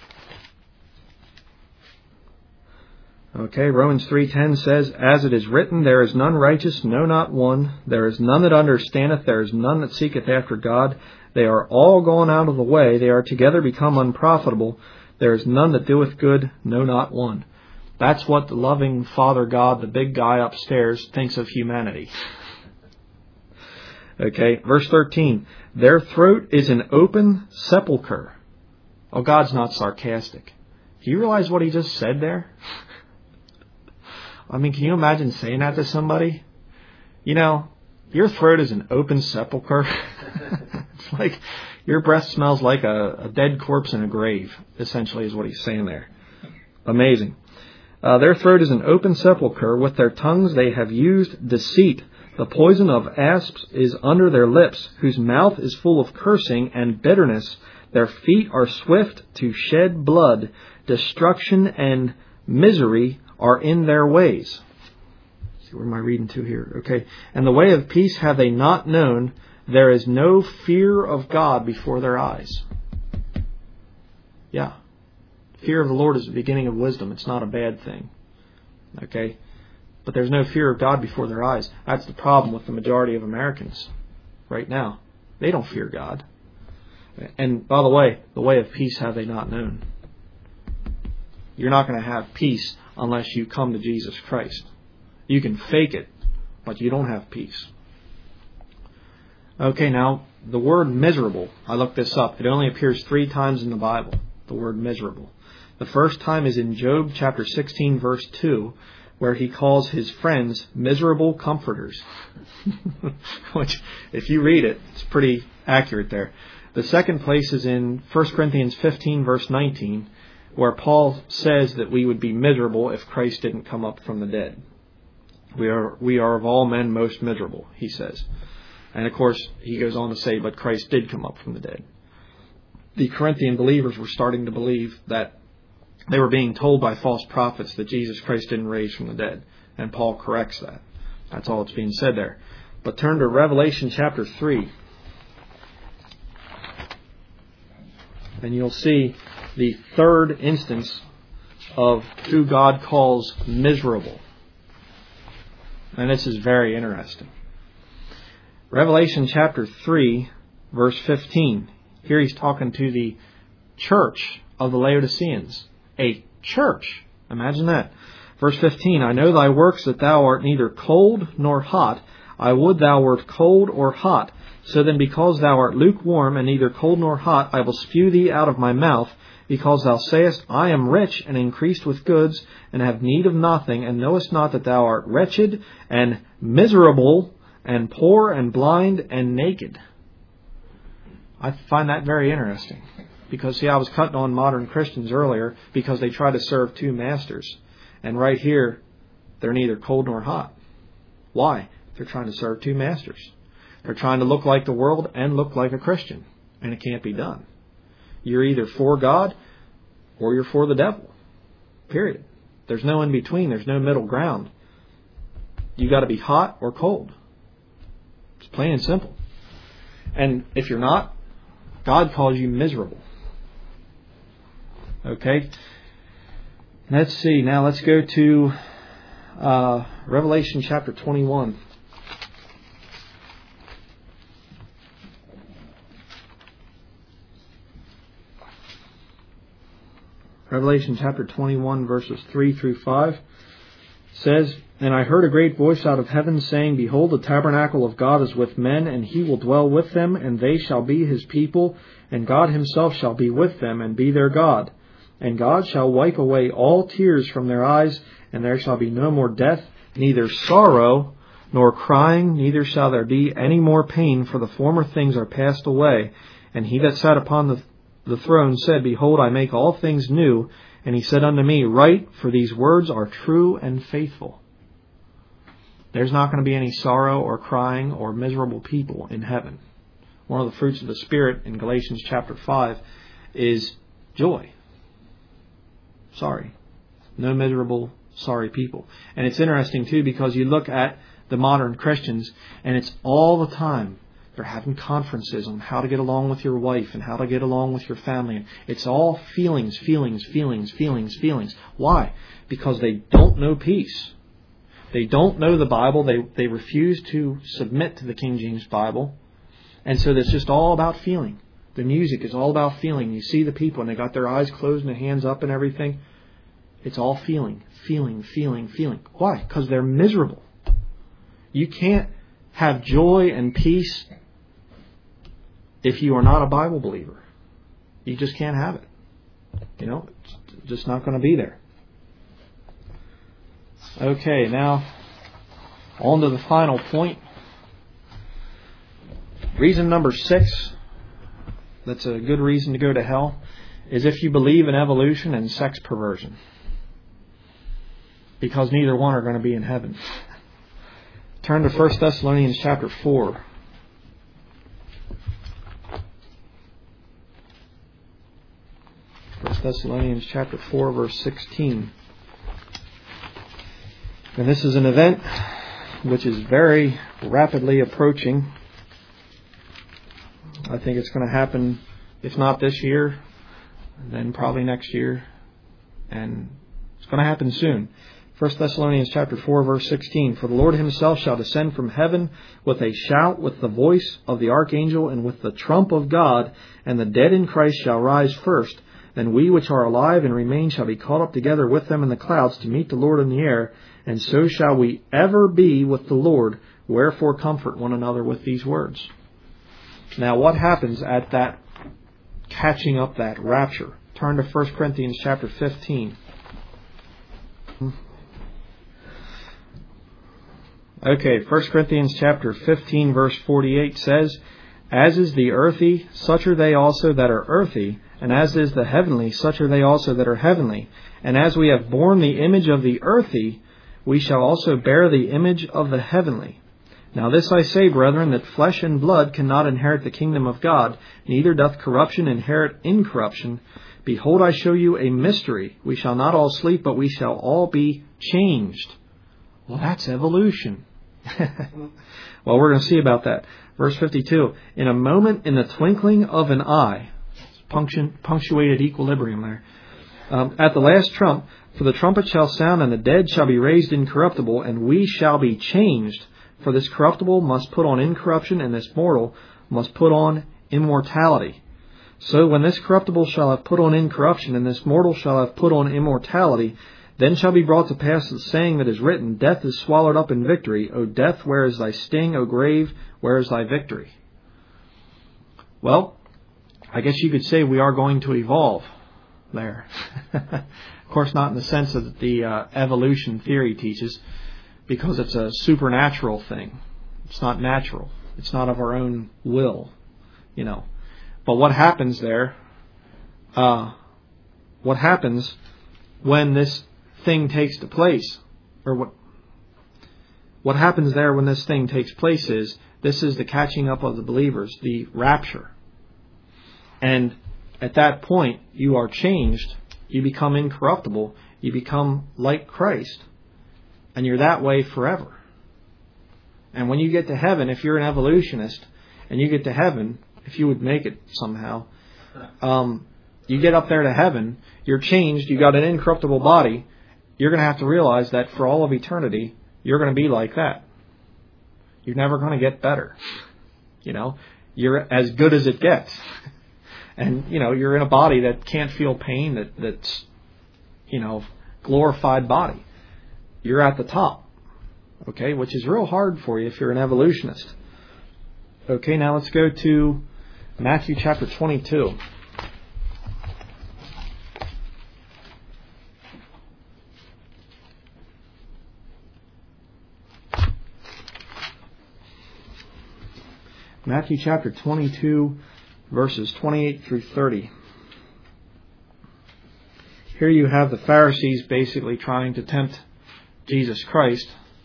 Okay, Romans 3:10 says, As it is written, there is none righteous, no, not one. There is none that understandeth, there is none that seeketh after God. They are all gone out of the way, they are together become unprofitable. There is none that doeth good, no, not one. That's what the loving Father God, the big guy upstairs, thinks of humanity. Okay, verse 13. Their throat is an open sepulchre. Oh, God's not sarcastic. Do you realize what he just said there? I mean, can you imagine saying that to somebody? You know, your throat is an open sepulchre. It's like your breath smells like a dead corpse in a grave, essentially is what he's saying there. Amazing. Their throat is an open sepulchre. With their tongues they have used deceit. The poison of asps is under their lips, whose mouth is full of cursing and bitterness. Their feet are swift to shed blood. Destruction and misery are in their ways. Let's see, where am I reading to here? Okay. And the way of peace have they not known. There is no fear of God before their eyes. Yeah. Fear of the Lord is the beginning of wisdom. It's not a bad thing. Okay. But there's no fear of God before their eyes. That's the problem with the majority of Americans right now. They don't fear God. And by the way of peace have they not known. You're not going to have peace unless you come to Jesus Christ. You can fake it, but you don't have peace. Okay, now, the word miserable, I looked this up. It only appears 3 times in the Bible, the word miserable. The first time is in Job chapter 16, verse 2, where he calls his friends miserable comforters. Which, if you read it, it's pretty accurate there. The second place is in 1 Corinthians 15, verse 19, where Paul says that we would be miserable if Christ didn't come up from the dead. We are of all men most miserable, he says. And of course, he goes on to say, but Christ did come up from the dead. The Corinthian believers were starting to believe that they were being told by false prophets that Jesus Christ didn't raise from the dead. And Paul corrects that. That's all that's being said there. But turn to Revelation chapter 3. And you'll see the third instance of who God calls miserable. And this is very interesting. Revelation chapter 3, verse 15. Here he's talking to the church of the Laodiceans. A church. Imagine that. Verse 15. I know thy works, that thou art neither cold nor hot. I would thou wert cold or hot. So then, because thou art lukewarm and neither cold nor hot, I will spew thee out of my mouth. Because thou sayest, I am rich and increased with goods, and have need of nothing, and knowest not that thou art wretched and miserable, and poor and blind and naked. I find that very interesting. Because, see, I was cutting on modern Christians earlier because they try to serve 2 masters. And right here, they're neither cold nor hot. Why? They're trying to serve 2 masters. They're trying to look like the world and look like a Christian. And it can't be done. You're either for God or you're for the devil. Period. There's no in between. There's no middle ground. You got to be hot or cold. It's plain and simple. And if you're not, God calls you miserable. Okay? Let's see. Now let's go to Revelation chapter 21. Revelation chapter 21, verses 3 through 5 says, And I heard a great voice out of heaven saying, Behold, the tabernacle of God is with men, and he will dwell with them, and they shall be his people, and God himself shall be with them, and be their God. And God shall wipe away all tears from their eyes, and there shall be no more death, neither sorrow, nor crying, neither shall there be any more pain, for the former things are passed away. And he that sat upon the the throne said, Behold, I make all things new. And he said unto me, Write, for these words are true and faithful. There's not going to be any sorrow or crying or miserable people in heaven. One of the fruits of the Spirit in Galatians chapter 5 is joy. Sorry. No miserable, sorry people. And it's interesting too, because you look at the modern Christians and it's all the time they're having conferences on how to get along with your wife and how to get along with your family. It's all feelings, feelings, feelings, feelings, feelings. Why? Because they don't know peace. They don't know the Bible. They refuse to submit to the King James Bible. And so it's just all about feeling. The music is all about feeling. You see the people and they got their eyes closed and their hands up and everything. It's all feeling, feeling, feeling, feeling. Why? Because they're miserable. You can't have joy and peace if you are not a Bible believer. You just can't have it. It's just not going to be there. Okay, now on to the final point. Reason number 6, that's a good reason to go to hell, is if you believe in evolution and sex perversion. Because neither one are going to be in heaven. Turn to 1 Thessalonians chapter 4. 1 Thessalonians chapter 4, verse 16. And this is an event which is very rapidly approaching. I think it's going to happen, if not this year, then probably next year. And it's going to happen soon. 1 Thessalonians chapter 4, verse 16. For the Lord himself shall descend from heaven with a shout, with the voice of the archangel, and with the trump of God, and the dead in Christ shall rise first. Then we which are alive and remain shall be caught up together with them in the clouds to meet the Lord in the air, and so shall we ever be with the Lord. Wherefore comfort one another with these words. Now what happens at that catching up, that rapture? Turn to 1 Corinthians chapter 15. Okay, 1 Corinthians chapter 15 verse 48 says, As is the earthy, such are they also that are earthy, and as is the heavenly, such are they also that are heavenly. And as we have borne the image of the earthy, we shall also bear the image of the heavenly. Now this I say, brethren, that flesh and blood cannot inherit the kingdom of God, neither doth corruption inherit incorruption. Behold, I show you a mystery. We shall not all sleep, but we shall all be changed. Well, that's evolution. Well, we're going to see about that. Verse 52, in a moment, in the twinkling of an eye, punctuated equilibrium there, at the last trump, for the trumpet shall sound, and the dead shall be raised incorruptible, and we shall be changed. For this corruptible must put on incorruption, and this mortal must put on immortality. So when this corruptible shall have put on incorruption, and this mortal shall have put on immortality, then shall be brought to pass the saying that is written, Death is swallowed up in victory. O death, where is thy sting? O grave, where is thy victory? Well, I guess you could say we are going to evolve there. Of course, not in the sense that the evolution theory teaches, because it's a supernatural thing. It's not natural. It's not of our own will, But what happens there? What happens when this thing takes place, or what happens there when this thing takes place is, this is the catching up of the believers, the rapture. And at that point, you are changed, you become incorruptible, you become like Christ, and you're that way forever. And when you get to heaven, if you're an evolutionist, and you get to heaven, if you would make it somehow, you get up there to heaven, you're changed, you got an incorruptible body. You're going to have to realize that for all of eternity, you're going to be like that. You're never going to get better. You're as good as it gets. And, you're in a body that can't feel pain, that's, glorified body. You're at the top. Okay, which is real hard for you if you're an evolutionist. Okay, now let's go to Matthew chapter 22. Matthew chapter 22, verses 28 through 30. here you have the Pharisees basically trying to tempt Jesus Christ.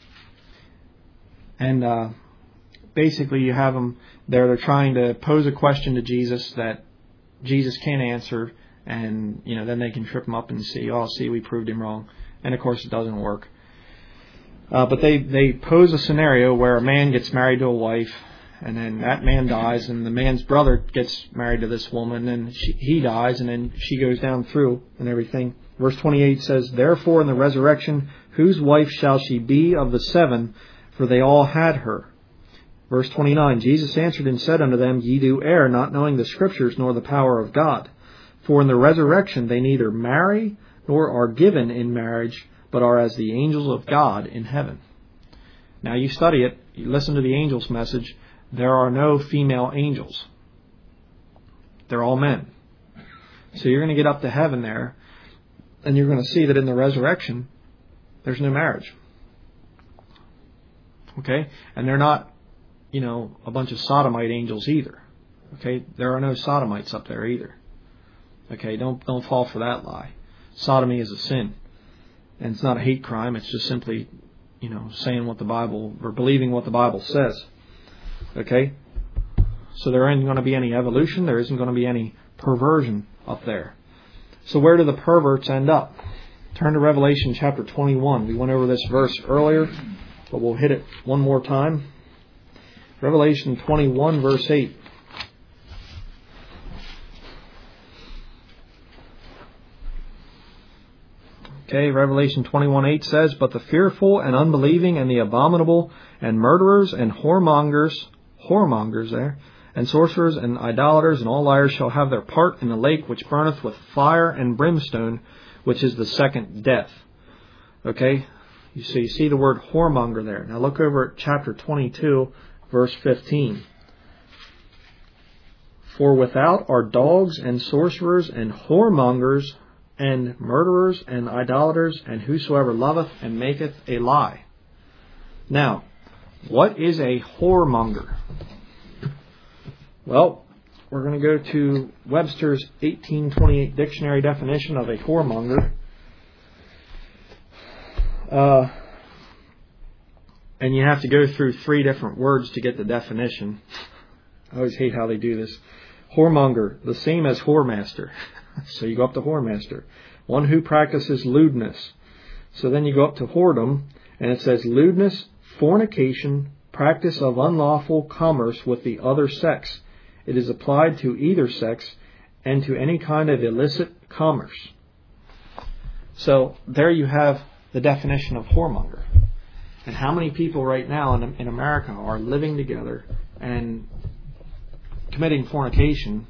And basically you have them there. They're trying to pose a question to Jesus that Jesus can't answer. And, then they can trip him up and see, we proved him wrong. And, of course, it doesn't work. But they pose a scenario where a man gets married to a wife, and then that man dies, and the man's brother gets married to this woman, and he dies, and then she goes down through and everything. Verse 28 says, "Therefore in the resurrection, whose wife shall she be of the 7? For they all had her." Verse 29, "Jesus answered and said unto them, Ye do err, not knowing the Scriptures nor the power of God. For in the resurrection they neither marry nor are given in marriage, but are as the angels of God in heaven." Now you study it, you listen to the angel's message. There are no female angels. They're all men. So you're going to get up to heaven there, and you're going to see that in the resurrection, there's no marriage. Okay? And they're not, a bunch of sodomite angels either. Okay? There are no sodomites up there either. Okay, don't fall for that lie. Sodomy is a sin. And it's not a hate crime. It's just simply, saying what the Bible, or believing what the Bible says. Okay? So there isn't going to be any evolution. There isn't going to be any perversion up there. So where do the perverts end up? Turn to Revelation chapter 21. We went over this verse earlier, but we'll hit it one more time. Revelation 21, verse 8. Okay, Revelation 21:8 says, "But the fearful and unbelieving and the abominable and murderers and whoremongers there, and sorcerers and idolaters and all liars shall have their part in the lake which burneth with fire and brimstone, which is the second death." Okay, you see the word whoremonger there. Now look over at chapter 22, verse 15. "For without are dogs and sorcerers and whoremongers, and murderers and idolaters, and whosoever loveth and maketh a lie." Now, what is a whoremonger? Well, we're going to go to Webster's 1828 dictionary definition of a whoremonger. And you have to go through 3 different words to get the definition. I always hate how they do this. Whoremonger, the same as whoremaster. So you go up to whoremaster. One who practices lewdness. So then you go up to whoredom, and it says lewdness, fornication, practice of unlawful commerce with the other sex. It is applied to either sex and to any kind of illicit commerce. So there you have the definition of whoremonger. And how many people right now in America are living together and committing fornication,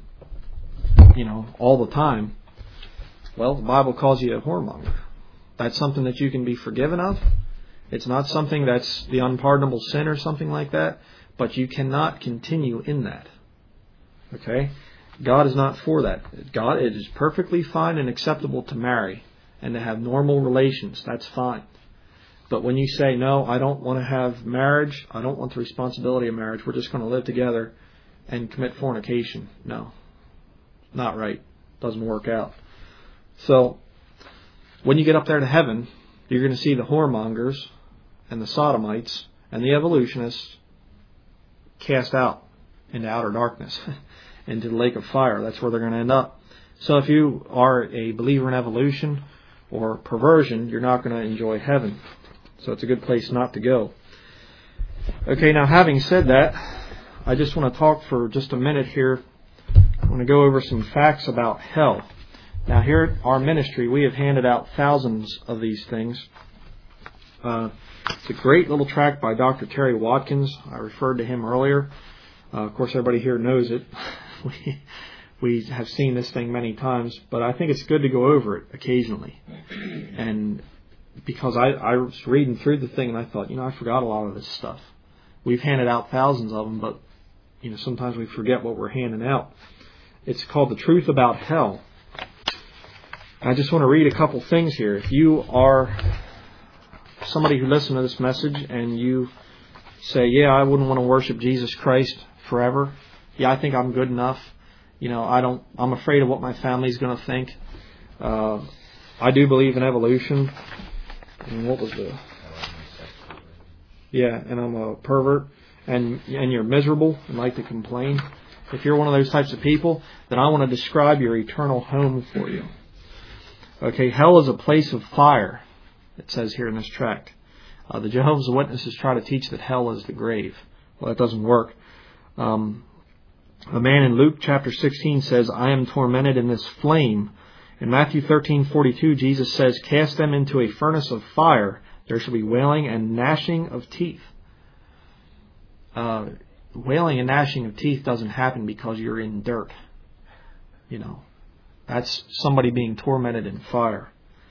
all the time? Well, the Bible calls you a whoremonger. That's something that you can be forgiven of. It's not something that's the unpardonable sin or something like that, but you cannot continue in that. Okay? God is not for that. It is perfectly fine and acceptable to marry and to have normal relations. That's fine. But when you say, no, I don't want to have marriage, I don't want the responsibility of marriage, we're just going to live together and commit fornication. No. Not right. Doesn't work out. So, when you get up there to heaven, you're going to see the whoremongers and the sodomites and the evolutionists cast out into outer darkness, into the lake of fire. That's where they're going to end up. So if you are a believer in evolution or perversion, you're not going to enjoy heaven. So it's a good place not to go. Okay, now having said that, I just want to talk for just a minute here. I want to go over some facts about hell. Now here at our ministry, we have handed out thousands of these things. It's a great little tract by Dr. Terry Watkins. I referred to him earlier. Of course, everybody here knows it. We have seen this thing many times, but I think it's good to go over it occasionally. And because I was reading through the thing and I thought, I forgot a lot of this stuff. We've handed out thousands of them, but sometimes we forget what we're handing out. It's called The Truth About Hell. I just want to read a couple things here. If you are somebody who listens to this message and you say, I wouldn't want to worship Jesus Christ forever. I think I'm good enough. I'm afraid of what my family's going to think. I do believe in evolution. And what was and I'm a pervert, and you're miserable and like to complain. If you're one of those types of people, then I want to describe your eternal home for you. Okay, hell is a place of fire, it says here in this tract. The Jehovah's Witnesses try to teach that hell is the grave. Well, that doesn't work. A man in Luke chapter 16 says, I am tormented in this flame. In Matthew 13:42, Jesus says, cast them into a furnace of fire. There shall be wailing and gnashing of teeth. Wailing and gnashing of teeth doesn't happen because you're in dirt. That's somebody being tormented in fire.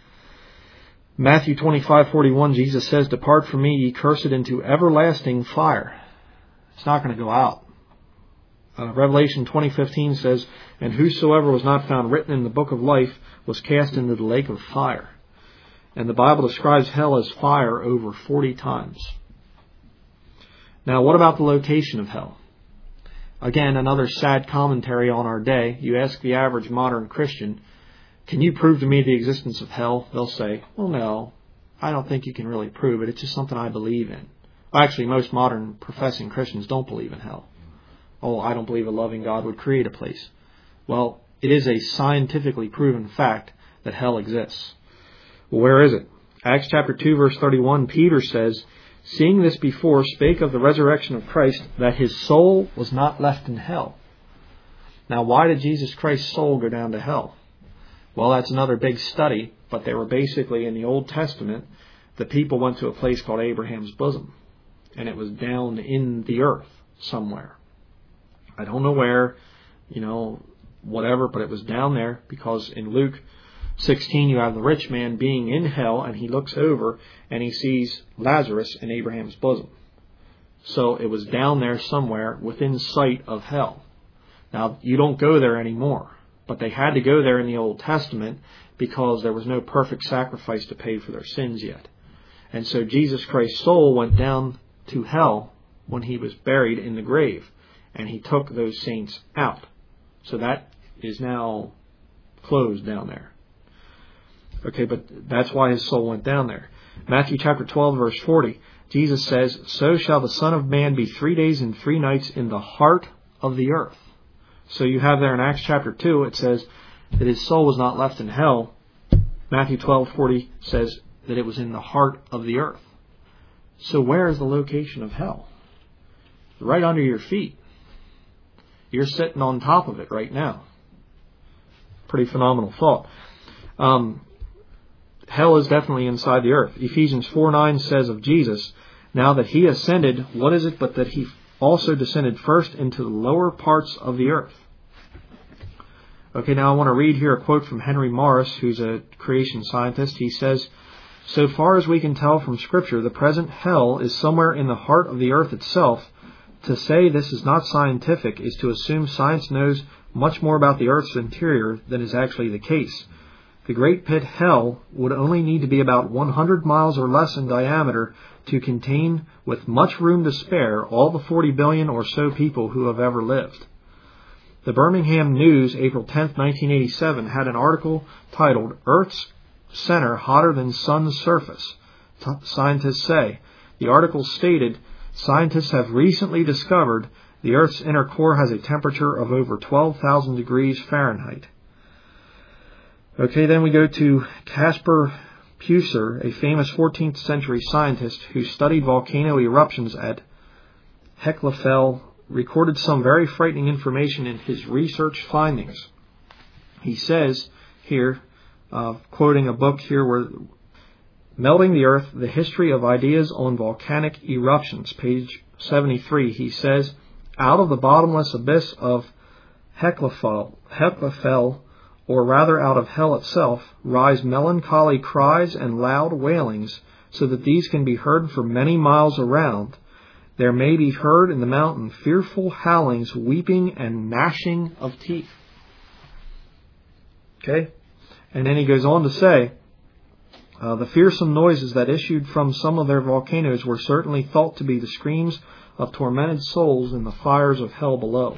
Matthew 25:41, Jesus says, depart from me, ye cursed, into everlasting fire. It's not going to go out. Revelation 20:15 says, and whosoever was not found written in the book of life was cast into the lake of fire. And the Bible describes hell as fire over 40 times. Now, what about the location of hell? Again, another sad commentary on our day. You ask the average modern Christian, can you prove to me the existence of hell? They'll say, well, no, I don't think you can really prove it. It's just something I believe in. Well, actually, most modern professing Christians don't believe in hell. Oh, I don't believe a loving God would create a place. Well, it is a scientifically proven fact that hell exists. Well, where is it? Acts chapter 2, verse 31, Peter says, seeing this before, spake of the resurrection of Christ, that his soul was not left in hell. Now, why did Jesus Christ's soul go down to hell? Well, that's another big study, but they were basically in the Old Testament, the people went to a place called Abraham's bosom, and it was down in the earth somewhere. I don't know where, whatever, but it was down there, because in Luke 16, you have the rich man being in hell, and he looks over and he sees Lazarus in Abraham's bosom. So it was down there somewhere within sight of hell. Now, you don't go there anymore, but they had to go there in the Old Testament because there was no perfect sacrifice to pay for their sins yet. And so Jesus Christ's soul went down to hell when he was buried in the grave, and he took those saints out. So that is now closed down there. Okay, but that's why his soul went down there. Matthew chapter 12, verse 40, Jesus says, so shall the Son of Man be 3 days and 3 nights in the heart of the earth. So you have there in Acts chapter 2, it says that his soul was not left in hell. Matthew 12:40 says that it was in the heart of the earth. So where is the location of hell? Right under your feet. You're sitting on top of it right now. Pretty phenomenal thought. Hell is definitely inside the earth. Ephesians 4:9 says of Jesus, now that he ascended, what is it but that he also descended first into the lower parts of the earth? Okay, now I want to read here a quote from Henry Morris, who's a creation scientist. He says, so far as we can tell from Scripture, the present hell is somewhere in the heart of the earth itself. To say this is not scientific is to assume science knows much more about the earth's interior than is actually the case. The great pit hell would only need to be about 100 miles or less in diameter to contain, with much room to spare, all the 40 billion or so people who have ever lived. The Birmingham News, April 10, 1987, had an article titled, Earth's Center Hotter Than Sun's Surface, Scientists Say. The article stated, scientists have recently discovered the Earth's inner core has a temperature of over 12,000 degrees Fahrenheit. Okay, then we go to Caspar Pusser, a famous 14th century scientist who studied volcano eruptions at Hecklefell, recorded some very frightening information in his research findings. He says here, quoting a book here, where Melting the Earth, The History of Ideas on Volcanic Eruptions, page 73, he says, out of the bottomless abyss of Hecklefell, or rather out of hell itself, rise melancholy cries and loud wailings, so that these can be heard for many miles around. There may be heard in the mountain fearful howlings, weeping, and gnashing of teeth. Okay? And then he goes on to say, the fearsome noises that issued from some of their volcanoes were certainly thought to be the screams of tormented souls in the fires of hell below.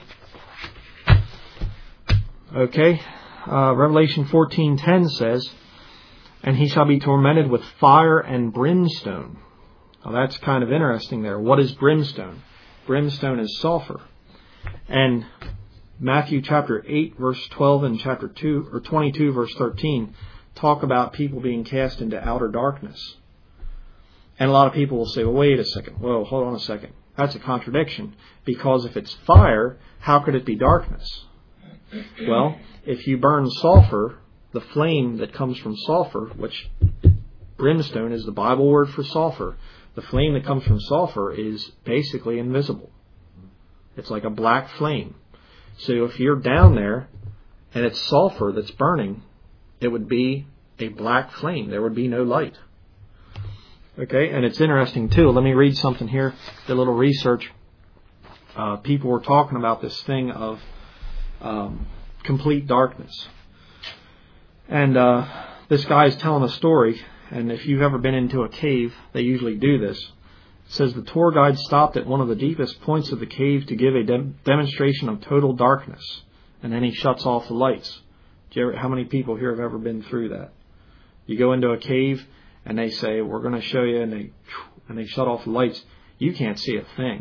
Okay? Revelation 14:10 says, and he shall be tormented with fire and brimstone. Now that's kind of interesting there. What is brimstone? Brimstone is sulfur. And Matthew chapter 8 verse 12 and chapter 2 or 22 verse 13 talk about people being cast into outer darkness. And a lot of people will say, well, wait a second. Whoa, hold on a second. That's a contradiction. Because if it's fire, how could it be darkness? Well, if you burn sulfur, the flame that comes from sulfur, which brimstone is the Bible word for sulfur, the flame that comes from sulfur is basically invisible. It's like a black flame. So if you're down there and it's sulfur that's burning, it would be a black flame. There would be no light. Okay, and it's interesting too. Let me read something here. Did a little research. People were talking about this thing of complete darkness. And this guy is telling a story. And if you've ever been into a cave, they usually do this. It says the tour guide stopped at one of the deepest points of the cave to give a demonstration of total darkness. And then he shuts off the lights. How many people here have ever been through that? You go into a cave and they say, we're going to show you, and they shut off the lights. You can't see a thing.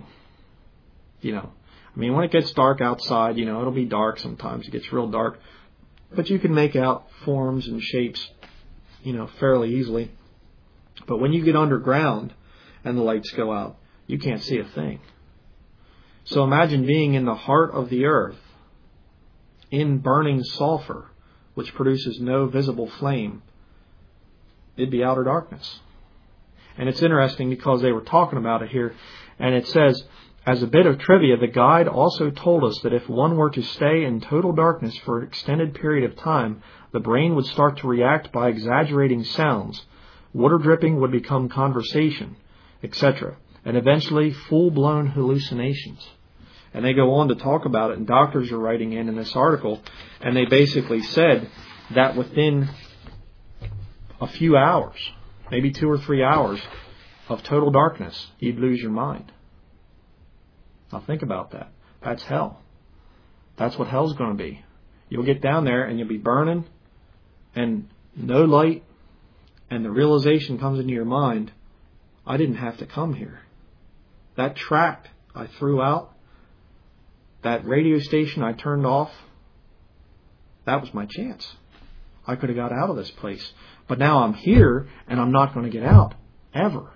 When it gets dark outside, it'll be dark sometimes. It gets real dark. But you can make out forms and shapes, fairly easily. But when you get underground and the lights go out, you can't see a thing. So imagine being in the heart of the earth, in burning sulfur, which produces no visible flame. It'd be outer darkness. And it's interesting because they were talking about it here. And it says, as a bit of trivia, the guide also told us that if one were to stay in total darkness for an extended period of time, the brain would start to react by exaggerating sounds. Water dripping would become conversation, etc. And eventually full-blown hallucinations. And they go on to talk about it, and doctors are writing in this article, and they basically said that within a few hours, maybe 2 or 3 hours of total darkness, you'd lose your mind. Now think about that. That's hell. That's what hell's going to be. You'll get down there and you'll be burning and no light, and the realization comes into your mind, I didn't have to come here. That tract I threw out, that radio station I turned off, that was my chance. I could have got out of this place. But now I'm here and I'm not going to get out. Ever.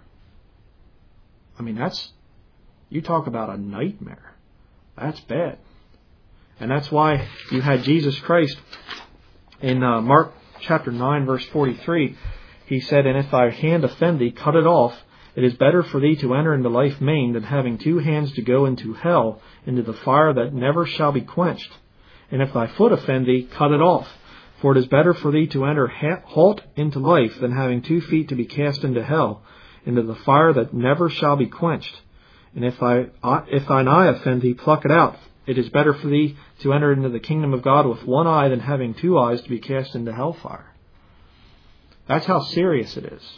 You talk about a nightmare. That's bad. And that's why you had Jesus Christ in Mark chapter 9 verse 43. He said, and if thy hand offend thee, cut it off. It is better for thee to enter into life maimed than having 2 hands to go into hell, into the fire that never shall be quenched. And if thy foot offend thee, cut it off. For it is better for thee to enter halt into life than having 2 feet to be cast into hell, into the fire that never shall be quenched. And if thine eye offend thee, pluck it out. It is better for thee to enter into the kingdom of God with 1 eye than having 2 eyes to be cast into hellfire. That's how serious it is.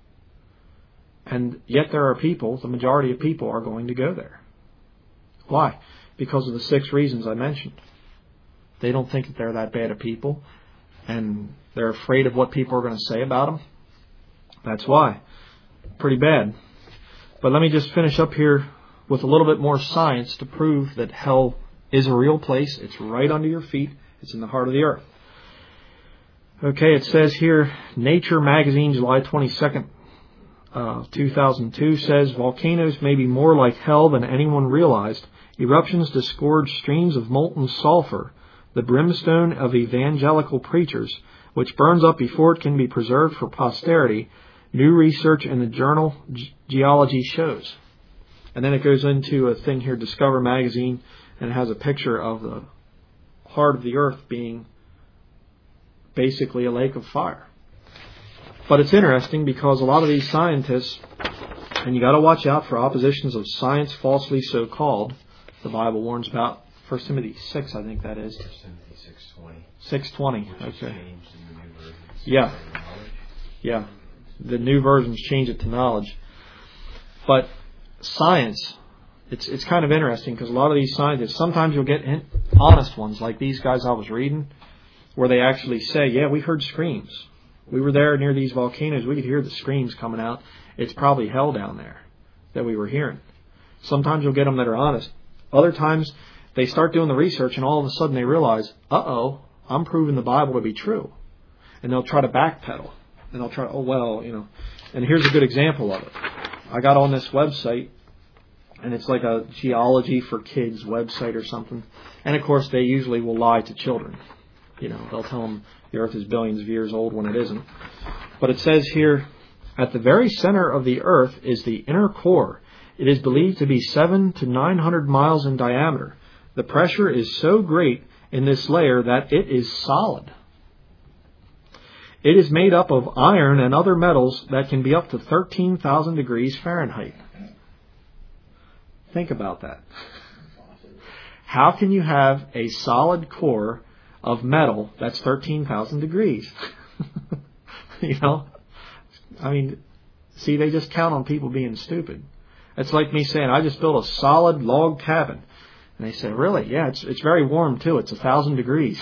And yet there are people, the majority of people are going to go there. Why? Because of the 6 reasons I mentioned. They don't think that they're that bad of people, and they're afraid of what people are going to say about them. That's why. Pretty bad. But let me just finish up here with a little bit more science to prove that hell is a real place. It's right under your feet. It's in the heart of the earth. Okay, it says here, Nature magazine, July 22nd, 2002 says, volcanoes may be more like hell than anyone realized. Eruptions disgorge streams of molten sulfur, the brimstone of evangelical preachers, which burns up before it can be preserved for posterity. New research in the journal Geology shows. And then it goes into a thing here, Discover magazine, and it has a picture of the heart of the earth being basically a lake of fire. But it's interesting because a lot of these scientists, and you got to watch out for oppositions of science falsely so called. The Bible warns about 1 Timothy 6, I think that is. 1 Timothy 6:20. 6:20. Okay. Changed in the New Version. Yeah. Yeah. The new versions change it to knowledge. But science, it's kind of interesting because a lot of these scientists, sometimes you'll get honest ones like these guys I was reading, where they actually say, yeah, we heard screams. We were there near these volcanoes. We could hear the screams coming out. It's probably hell down there that we were hearing. Sometimes you'll get them that are honest. Other times they start doing the research and all of a sudden they realize, I'm proving the Bible to be true. And they'll try to backpedal. And they'll try, And here's a good example of it. I got on this website, and it's like a geology for kids website or something. And of course they usually will lie to children. They'll tell them the earth is billions of years old when it isn't. But it says here, at the very center of the earth is the inner core. It is believed to be 700 to 900 miles in diameter. The pressure is so great in this layer that it is solid. It is made up of iron and other metals that can be up to 13,000 degrees Fahrenheit. Think about that. How can you have a solid core of metal that's 13,000 degrees? See, they just count on people being stupid. It's like me saying, I just built a solid log cabin. And they say, really? Yeah, it's very warm too. It's 1,000 degrees.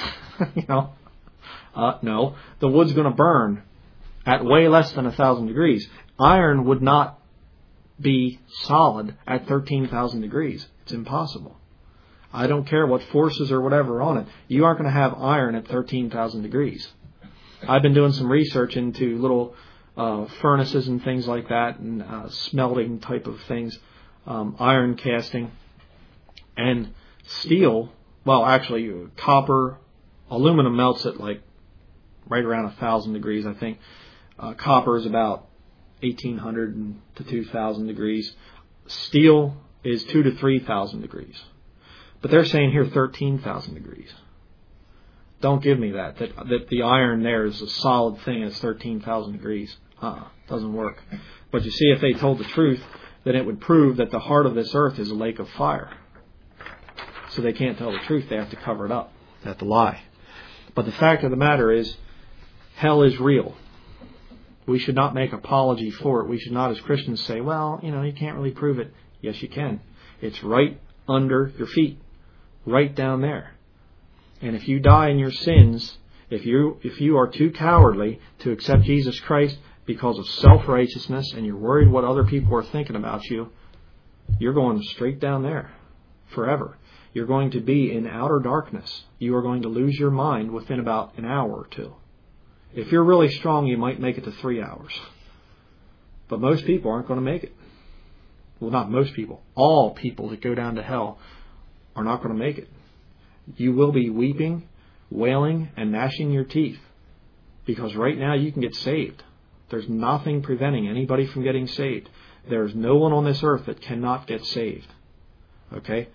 No, the wood's going to burn at way less than 1,000 degrees. Iron would not be solid at 13,000 degrees. It's impossible. I don't care what forces or whatever on it. You aren't going to have iron at 13,000 degrees. I've been doing some research into little furnaces and things like that, and smelting type of things, iron casting, and steel. Well, actually, copper, aluminum melts at like right around 1,000 degrees, I think. Copper is about 1,800 to 2,000 degrees. Steel is 2,000 to 3,000 degrees. But they're saying here 13,000 degrees. Don't give me that the iron there is a solid thing at 13,000 degrees. Doesn't work. But you see, if they told the truth, then it would prove that the heart of this earth is a lake of fire. So they can't tell the truth. They have to cover it up. They have to lie. But the fact of the matter is, hell is real. We should not make apology for it. We should not, as Christians, say, well, you can't really prove it. Yes, you can. It's right under your feet. Right down there. And if you die in your sins, if you are too cowardly to accept Jesus Christ because of self-righteousness and you're worried what other people are thinking about you, you're going straight down there forever. You're going to be in outer darkness. You are going to lose your mind within about an hour or two. If you're really strong, you might make it to 3 hours. But most people aren't going to make it. Well, not most people. All people that go down to hell are not going to make it. You will be weeping, wailing, and gnashing your teeth. Because right now you can get saved. There's nothing preventing anybody from getting saved. There's no one on this earth that cannot get saved. Okay?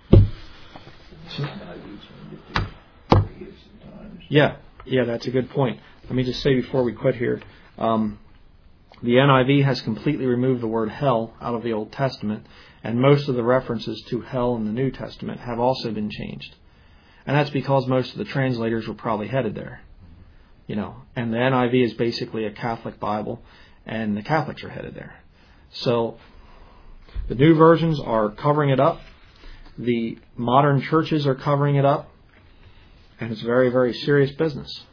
Yeah, that's a good point. Let me just say before we quit here, the NIV has completely removed the word hell out of the Old Testament, and most of the references to hell in the New Testament have also been changed. And that's because most of the translators were probably headed there. And the NIV is basically a Catholic Bible, and the Catholics are headed there. So the new versions are covering it up. The modern churches are covering it up. And it's very, very serious business.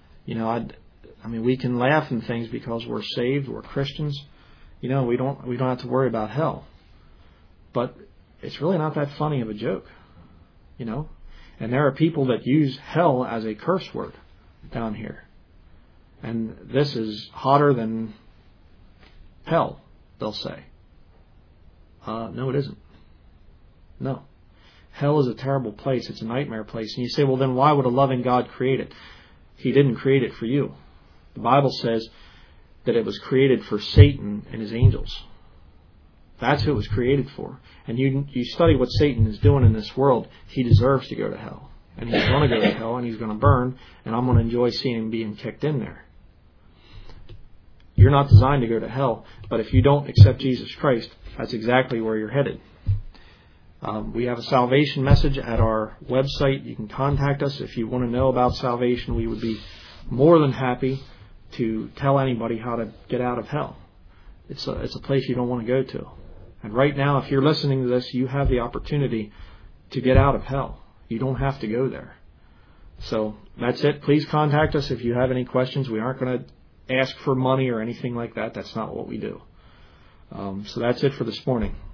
We can laugh and things because we're saved, we're Christians. We don't have to worry about hell. But it's really not that funny of a joke. And there are people that use hell as a curse word down here. And this is hotter than hell, they'll say. No, it isn't. No. Hell is a terrible place. It's a nightmare place. And you say, well, then why would a loving God create it? He didn't create it for you. The Bible says that it was created for Satan and his angels. That's who it was created for. And you study what Satan is doing in this world, he deserves to go to hell. And he's going to go to hell, and he's going to burn, and I'm going to enjoy seeing him being kicked in there. You're not designed to go to hell, but if you don't accept Jesus Christ, that's exactly where you're headed. We have a salvation message at our website. You can contact us if you want to know about salvation. We would be more than happy to tell anybody how to get out of hell. It's a place you don't want to go to. And right now, if you're listening to this, you have the opportunity to get out of hell. You don't have to go there. So that's it. Please contact us if you have any questions. We aren't going to ask for money or anything like that. That's not what we do. So that's it for this morning.